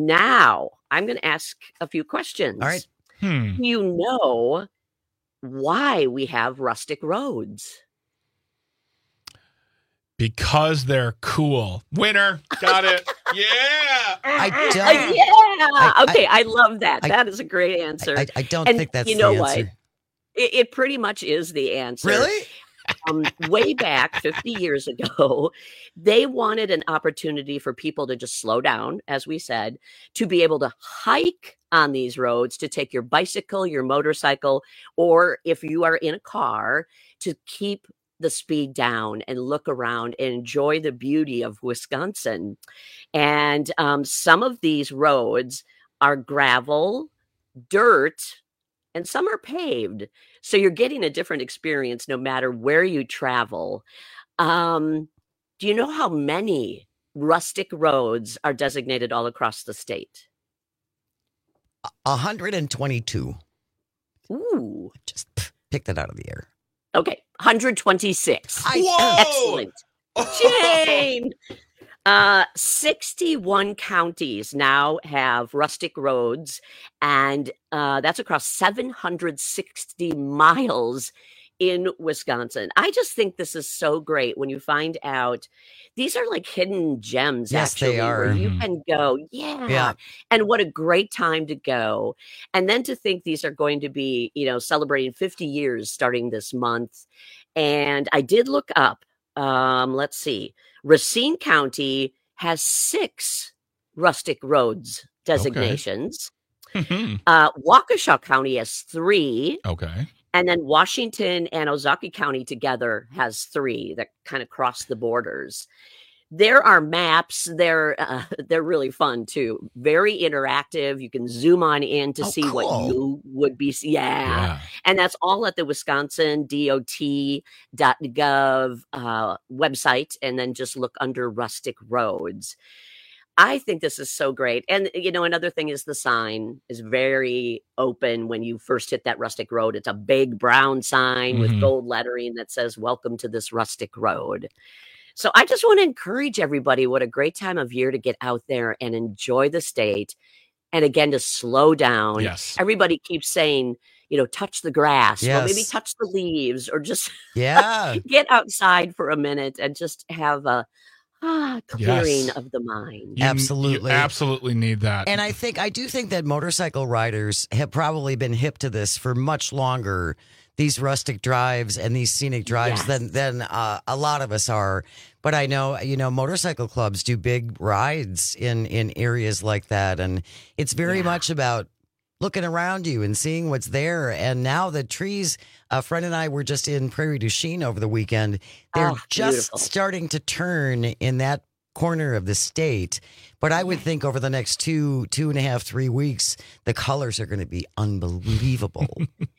Now, I'm going to ask a few questions. All right. Hmm. Do you know why we have rustic roads? Because they're cool. Winner. Got it. Yeah. I Uh, don't. yeah. I- okay, I, love that. I- that is a great answer. I, I don't And think that's you know the what? answer. It, it pretty much is the answer. Really? um, way back fifty years ago, they wanted an opportunity for people to just slow down, as we said, to be able to hike on these roads, to take your bicycle, your motorcycle, or if you are in a car, to keep the speed down and look around and enjoy the beauty of Wisconsin. And um, some of these roads are gravel, dirt, and some are paved. So you're getting a different experience no matter where you travel. Um, do you know how many rustic roads are designated all across the state? one hundred twenty-two. Ooh. Just pff, pick that out of the air. Okay, one hundred twenty-six. I- Whoa! Excellent. Jane! Uh, sixty-one counties now have rustic roads, and uh, that's across seven hundred sixty miles in Wisconsin. I just think this is so great when you find out these are like hidden gems. Yes, actually, they are. Where you Mhm. can go, yeah. Yeah. And what a great time to go. And then to think these are going to be, you know, celebrating fifty years starting this month. And I did look up, um, let's see, Racine County has six rustic roads designations. Mhm. Uh, Waukesha County has three. Okay. And then Washington and Ozaukee County together has three that kind of cross the borders. There are maps. They're uh, they're really fun too. Very interactive. You can zoom on in to Oh, see cool. what you would be. Yeah. Yeah. And that's all at the Wisconsin D O T dot gov uh, website. And then just look under rustic roads. I think this is so great. And, you know, another thing is the sign is very open when you first hit that rustic road. It's a big brown sign Mhm. with gold lettering that says, "Welcome to this rustic road." So I just want to encourage everybody. What a great time of year to get out there and enjoy the state. And again, to slow down. Yes. Everybody keeps saying, you know, touch the grass, Yes. or maybe touch the leaves, or just Yeah. get outside for a minute and just have a ah, clearing Yes. of the mind. You- Absolutely. You absolutely need that. And I think I do think that motorcycle riders have probably been hip to this for much longer. These rustic drives and these scenic drives Yes. than than uh, a lot of us are. But I know, you know, motorcycle clubs do big rides in in areas like that, and it's very Yeah. much about looking around you and seeing what's there. And now the trees, a friend and I were just in Prairie du Chien over the weekend. They're Oh, just beautiful. starting to turn in that corner of the state. But I would think over the next two, two and a half, three weeks, the colors are going to be unbelievable.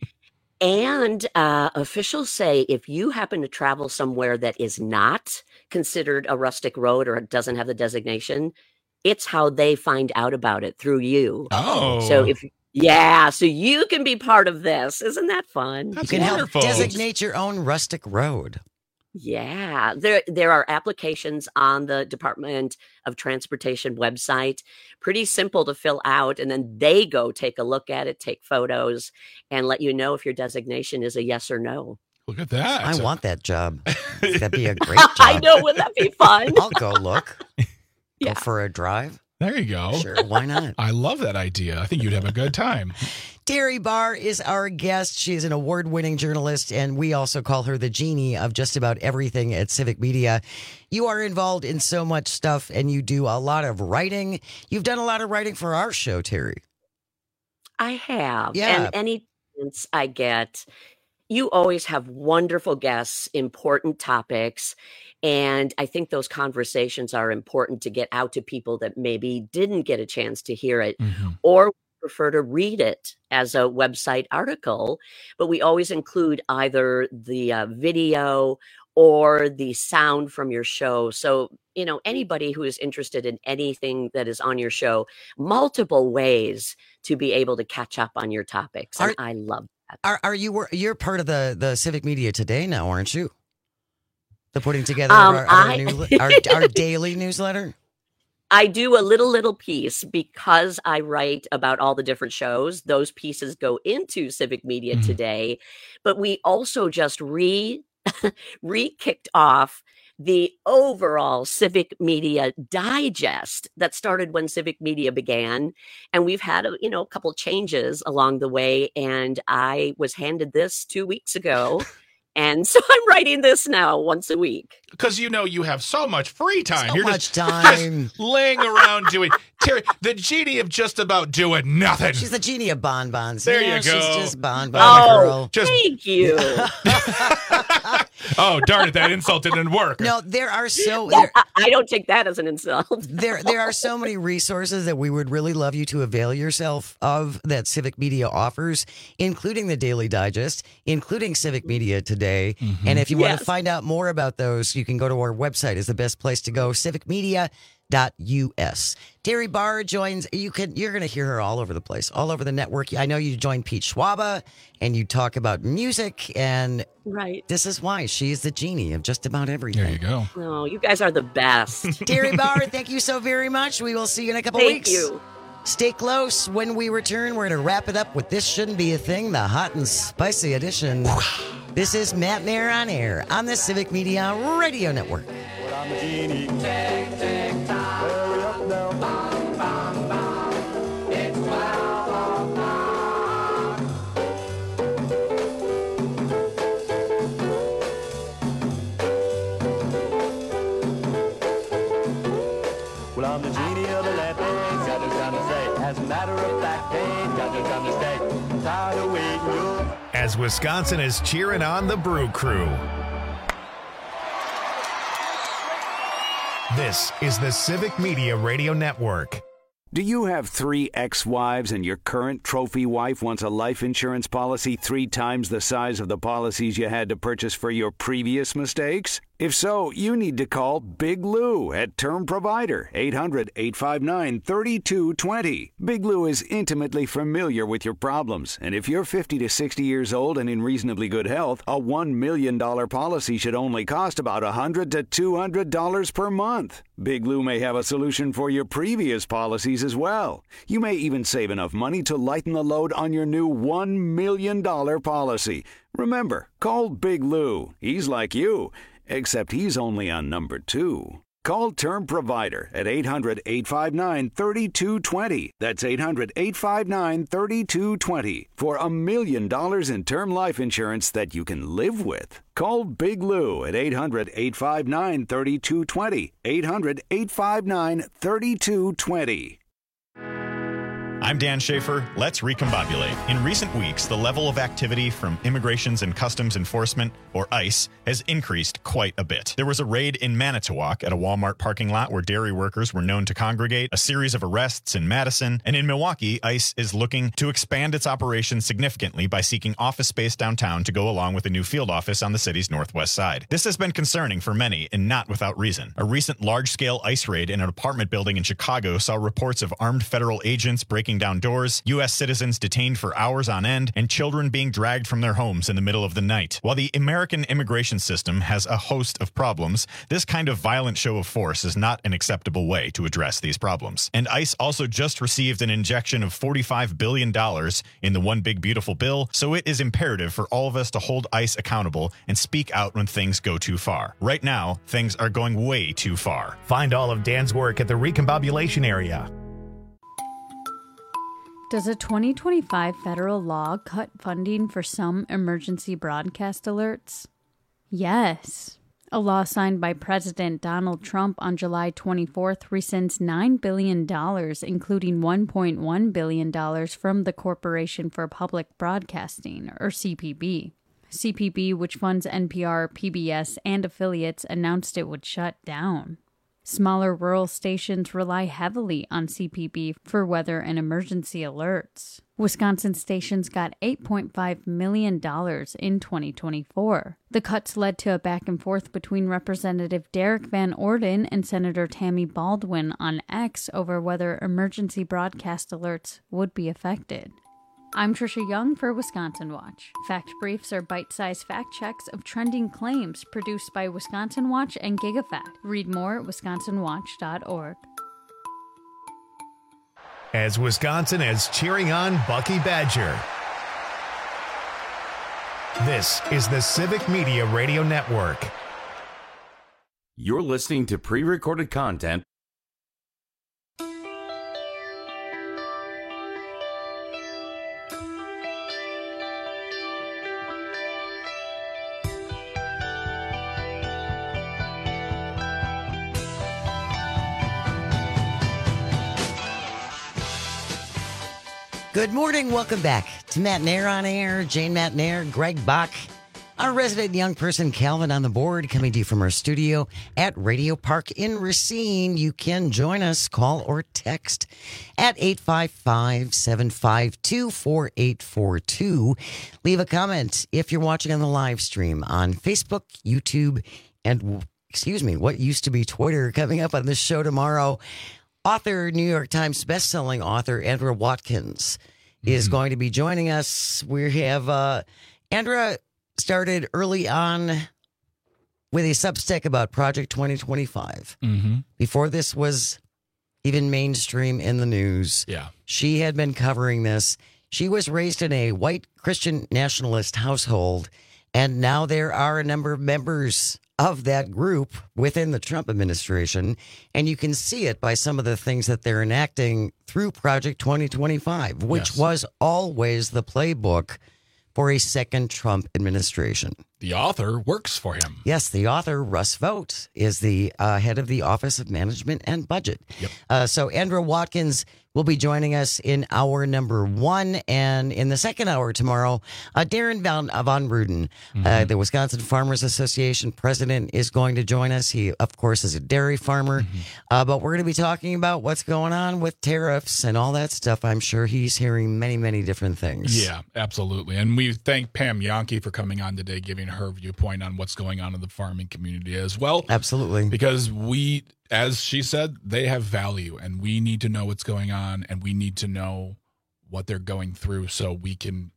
And uh, officials say if you happen to travel somewhere that is not considered a rustic road or doesn't have the designation, it's how they find out about it through you. Oh. So if yeah, so you can be part of this. Isn't that fun? you That's can wonderful. help designate your own rustic road. Yeah, there there are applications on the Department of Transportation website. Pretty simple to fill out, and then they go take a look at it, take photos, and let you know if your designation is a yes or no. Look at that. I want that job. That'd be a great job. I know, wouldn't that be fun? I'll go look. Yeah. Go for a drive. There you go. Sure, why not? I love that idea. I think you'd have a good time. Terry Barr is our guest. She is an award-winning journalist, and we also call her the genie of just about everything at Civic Media. You are involved in so much stuff, and you do a lot of writing. You've done a lot of writing for our show, Terry. I have. Yeah. And any chance I get, you always have wonderful guests, important topics. And I think those conversations are important to get out to people that maybe didn't get a chance to hear it Mhm. or prefer to read it as a website article. But we always include either the uh, video or the sound from your show. So, you know, anybody who is interested in anything that is on your show, multiple ways to be able to catch up on your topics. And Are- I love that. Are are you wor- you're part of the the Civic Media Today now, aren't you? The putting together Um, of our, our, I- newsle- our our daily newsletter. I do a little, little piece because I write about all the different shows. Those pieces go into Civic Media Mhm. Today, but we also just re, re-kicked off the overall Civic Media Digest that started when Civic Media began. And we've had, a, you know, a couple changes along the way. And I was handed this two weeks ago. And so I'm writing this now once a week. Because you know you have so much free time. So You're much just, time. just laying around doing. Terry, the genie of just about doing nothing. She's the genie of bonbons. There Yeah, you She's go. just bonbon Oh, girl. Just thank you. oh darn it, that insult didn't work. No, there are so Well, there, I, I don't take that as an insult. there there are so many resources that we would really love you to avail yourself of that Civic Media offers, including the Daily Digest, including Civic Media Today. Mm-hmm. And if you want Yes. to find out more about those, you can go to our website. Is the best place to go, civic media dot U S. Terry Barr joins. You can you're going to hear her all over the place, all over the network. I know you joined Pete Schwaba and you talk about music, and Right. this is why she's the genie of just about everything. There you go. Oh, you guys are the best. Terry Barr, thank you so very much. We will see you in a couple Thank weeks. you. Stay close. When we return, we're going to wrap it up with This Shouldn't Be a Thing, the hot and spicy edition. This is Matt Nair on air on the Civic Media Radio Network. Well, I'm a genie. Hurry up now. Well, I'm the genie of the lamp, ain't got no time to say. As a matter of fact, ain't got no time to stay. Tired of waiting, you. As Wisconsin is cheering on the Brew Crew. This is the Civic Media Radio Network. Do you have three ex-wives and your current trophy wife wants a life insurance policy three times the size of the policies you had to purchase for your previous mistakes? If so, you need to call Big Lou at Term Provider, eight hundred, eight five nine, three two two zero. Big Lou is intimately familiar with your problems, and if you're fifty to sixty years old and in reasonably good health, a one million dollars policy should only cost about one hundred to two hundred dollars per month. Big Lou may have a solution for your previous policies as well. You may even save enough money to lighten the load on your new one million dollars policy. Remember, call Big Lou. He's like you, except he's only on number two. Call Term Provider at eight hundred, eight five nine, three two two zero. That's eight hundred, eight five nine, three two two zero for a million dollars in term life insurance that you can live with. Call Big Lou at eight hundred, eight five nine, three two two zero. eight hundred, eight five nine, three two two zero. I'm Dan Schaefer. Let's recombobulate. In recent weeks, the level of activity from Immigrations and Customs Enforcement, or ICE, has increased quite a bit. There was a raid in Manitowoc at a Walmart parking lot where dairy workers were known to congregate, a series of arrests in Madison, and in Milwaukee, ICE is looking to expand its operations significantly by seeking office space downtown to go along with a new field office on the city's northwest side. This has been concerning for many, and not without reason. A recent large-scale ICE raid in an apartment building in Chicago saw reports of armed federal agents breaking down doors, U S citizens detained for hours on end, and children being dragged from their homes in the middle of the night. While the American immigration system has a host of problems, this kind of violent show of force is not an acceptable way to address these problems. And ICE also just received an injection of forty-five billion dollars in the One Big Beautiful Bill, so it is imperative for all of us to hold ICE accountable and speak out when things go too far. Right now, things are going way too far. Find all of Dan's work at the Recombobulation Area. Does a twenty twenty-five federal law cut funding for some emergency broadcast alerts? Yes. A law signed by President Donald Trump on July twenty-fourth rescinds nine billion dollars, including one point one billion dollars from the Corporation for Public Broadcasting, or C P B. C P B, which funds N P R, P B S, and affiliates, announced it would shut down. Smaller rural stations rely heavily on C P B for weather and emergency alerts. Wisconsin stations got eight point five million dollars in twenty twenty-four. The cuts led to a back and forth between Representative Derek Van Orden and Senator Tammy Baldwin on X over whether emergency broadcast alerts would be affected. I'm Trisha Young for Wisconsin Watch. Fact Briefs are bite-sized fact checks of trending claims produced by Wisconsin Watch and GigaFact. Read more at wisconsin watch dot org. As Wisconsin is cheering on Bucky Badger. This is the Civic Media Radio Network. You're listening to pre-recorded content. Good morning. Welcome back to Matt Nair on Air. Jane Matt Nair, Greg Bach, our resident young person, Calvin, on the board, coming to you from our studio at Radio Park in Racine. You can join us, call or text at eight five five, seven five two, four eight four two. Leave a comment if you're watching on the live stream on Facebook, YouTube, and, excuse me, what used to be Twitter. Coming up on this show tomorrow, author, New York Times bestselling author Andra Watkins is mm-hmm. going to be joining us. We have uh, Andra started early on with a Substack about Project twenty twenty-five. Mm-hmm. Before this was even mainstream in the news. Yeah. She had been covering this. She was raised in a white Christian nationalist household, and now there are a number of members of that group within the Trump administration, and you can see it by some of the things that they're enacting through Project twenty twenty-five, which yes. was always the playbook for a second Trump administration. The author works for him. Yes, the author, Russ Vought, is the uh, head of the Office of Management and Budget. Yep. Uh, so Andra Watkins will be joining us in hour number one. And in the second hour tomorrow, uh, Darren Von, uh, Von Ruden, mm-hmm. uh, the Wisconsin Farmers Association president, is going to join us. He, of course, is a dairy farmer. Mm-hmm. Uh, but we're going to be talking about what's going on with tariffs and all that stuff. I'm sure he's hearing many, many different things. Yeah, absolutely. And we thank Pam Yankee for coming on today, giving her viewpoint on what's going on in the farming community as well. Absolutely. Because we, as she said, they have value, and we need to know what's going on, and we need to know what they're going through so we can,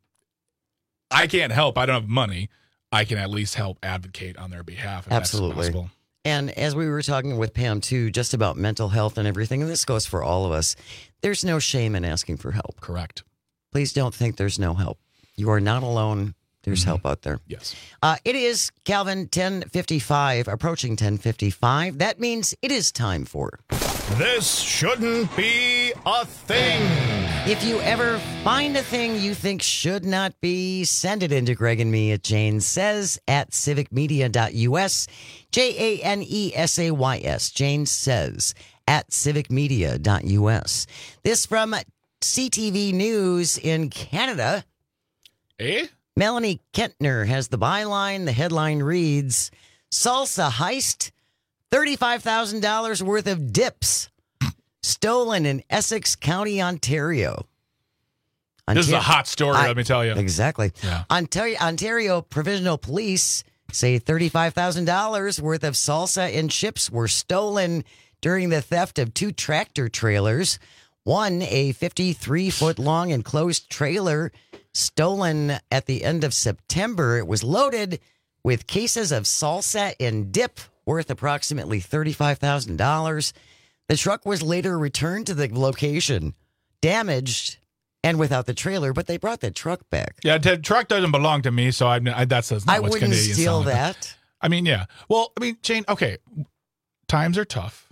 I can't help, I don't have money, I can at least help advocate on their behalf if Absolutely. that's possible. And as we were talking with Pam, too, just about mental health and everything, and this goes for all of us, there's no shame in asking for help. Correct. Please don't think there's no help. You are not alone. There's mm-hmm. help out there. Yes. Uh, it is, Calvin, ten fifty-five, approaching ten fifty-five. That means it is time for... This shouldn't be a thing. If you ever find a thing you think should not be, send it into Greg and me at Jane Says at civic media dot U S. J A N E S A Y S. Jane Says at civic media dot U S. This from C T V News in Canada. Eh? Melanie Kentner has the byline. The headline reads, Salsa heist, thirty-five thousand dollars worth of dips stolen in Essex County, Ontario. Ontario. This is a hot story, I, let me tell you. Exactly. Yeah. Ontario, Ontario Provincial Police say thirty-five thousand dollars worth of salsa and chips were stolen during the theft of two tractor trailers. One, a fifty-three foot long enclosed trailer stolen at the end of September. It was loaded with cases of salsa and dip worth approximately thirty-five thousand dollars. The truck was later returned to the location, damaged and without the trailer, but they brought the truck back. Yeah, the truck doesn't belong to me, so I, I that's not I what's wouldn't Canadian steal selling. that. I mean, yeah. Well, I mean, Jane, okay, times are tough.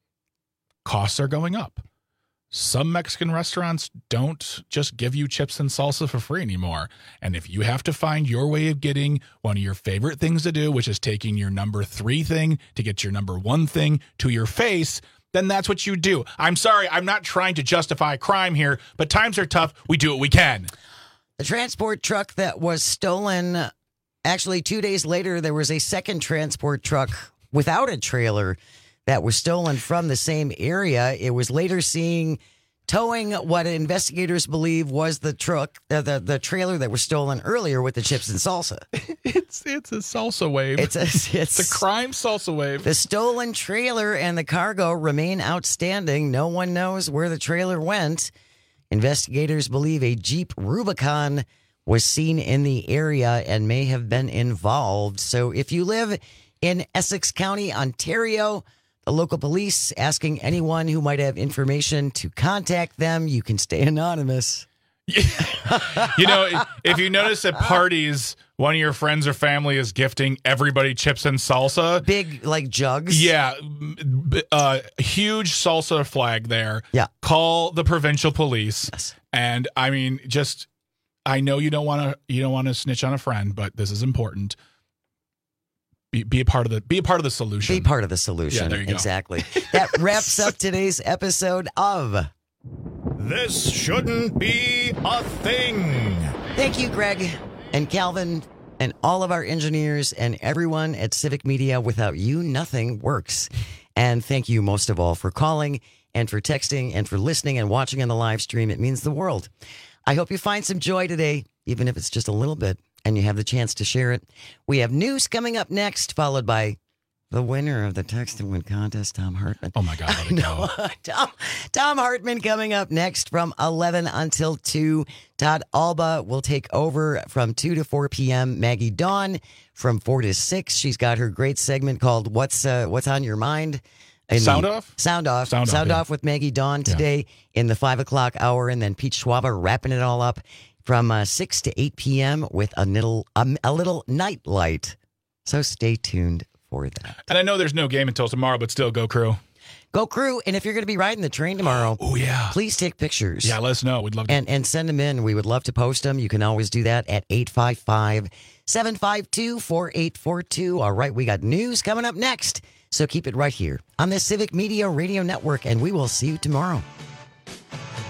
Costs are going up. Some Mexican restaurants don't just give you chips and salsa for free anymore. And if you have to find your way of getting one of your favorite things to do, which is taking your number three thing to get your number one thing to your face, then that's what you do. I'm sorry, I'm not trying to justify crime here, but times are tough. We do what we can. The transport truck that was stolen, actually two days later, there was a second transport truck without a trailer that was stolen from the same area. It was later seen towing what investigators believe was the truck, the, the the trailer that was stolen earlier with the chips and salsa. It's it's a salsa wave. It's a it's, it's a crime salsa wave. The stolen trailer and the cargo remain outstanding. No one knows where the trailer went. Investigators believe a Jeep Rubicon was seen in the area and may have been involved. So if you live in Essex County, Ontario, the local police asking anyone who might have information to contact them. You can stay anonymous. You know, if you notice at parties, one of your friends or family is gifting everybody chips and salsa. Big, like, jugs? Yeah. Uh, huge salsa flag there. Yeah. Call the provincial police. Yes. And, I mean, just, I know you don't want to you don't want to snitch on a friend, but this is important. Be, be a part of the be a part of the solution. Be part of the solution. Yeah, there you go. Exactly. That wraps up today's episode of This Shouldn't Be a Thing. Thank you, Greg and Calvin and all of our engineers and everyone at Civic Media. Without you, nothing works. And thank you most of all for calling and for texting and for listening and watching on the live stream. It means the world. I hope you find some joy today, even if it's just a little bit, and you have the chance to share it. We have news coming up next, followed by the winner of the Text and Win contest, Tom Hartman. Oh, my God. I know. Tom, Tom Hartman coming up next from eleven until two. Todd Alba will take over from two to four p.m. Maggie Dawn from four to six. She's got her great segment called What's uh, What's on Your Mind? In Sound the, off? Sound off. Sound, Sound off, off yeah. with Maggie Dawn today yeah. in the five o'clock hour. And then Pete Schwaba wrapping it all up from uh, six to eight p.m. with a little, um, a little night light. So stay tuned for that. And I know there's no game until tomorrow, but still, go Crew. Go Crew. And if you're going to be riding the train tomorrow, oh yeah, please take pictures. Yeah, let us know. We'd love to. And, and send them in. We would love to post them. You can always do that at eight five five, seven five two, four eight four two. All right, we got news coming up next. So keep it right here on the Civic Media Radio Network, and we will see you tomorrow.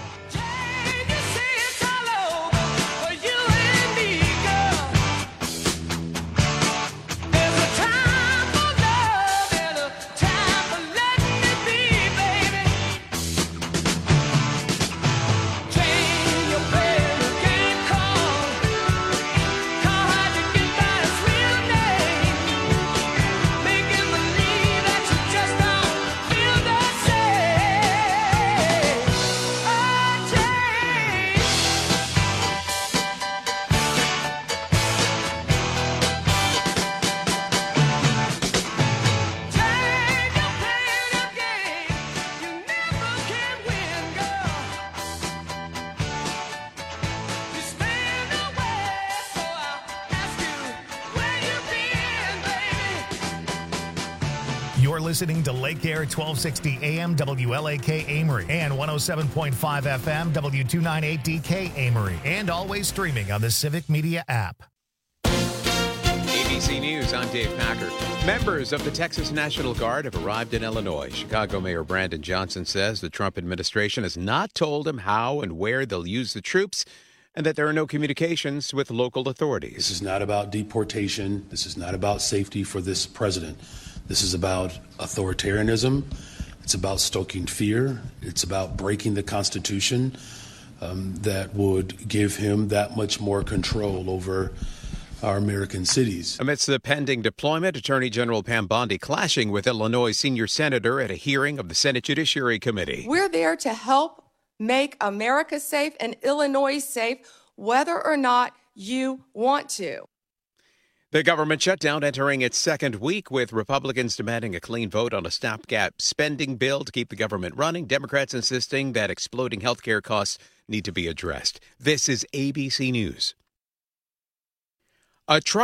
You're listening to Lake Air twelve sixty A M W L A K Amory and one oh seven point five F M W two ninety-eight D K Amory, and always streaming on the Civic Media app. A B C News, I'm Dave Packer. Members of the Texas National Guard have arrived in Illinois. Chicago Mayor Brandon Johnson says the Trump administration has not told him how and where they'll use the troops, and that there are no communications with local authorities. This is not about deportation. This is not about safety for this president. This is about authoritarianism. It's about stoking fear. It's about breaking the Constitution um, that would give him that much more control over our American cities. Amidst the pending deployment, Attorney General Pam Bondi clashing with Illinois senior senator at a hearing of the Senate Judiciary Committee. We're there to help make America safe and Illinois safe, whether or not you want to. The government shutdown entering its second week, with Republicans demanding a clean vote on a stopgap spending bill to keep the government running. Democrats insisting that exploding health care costs need to be addressed. This is A B C News. A Trump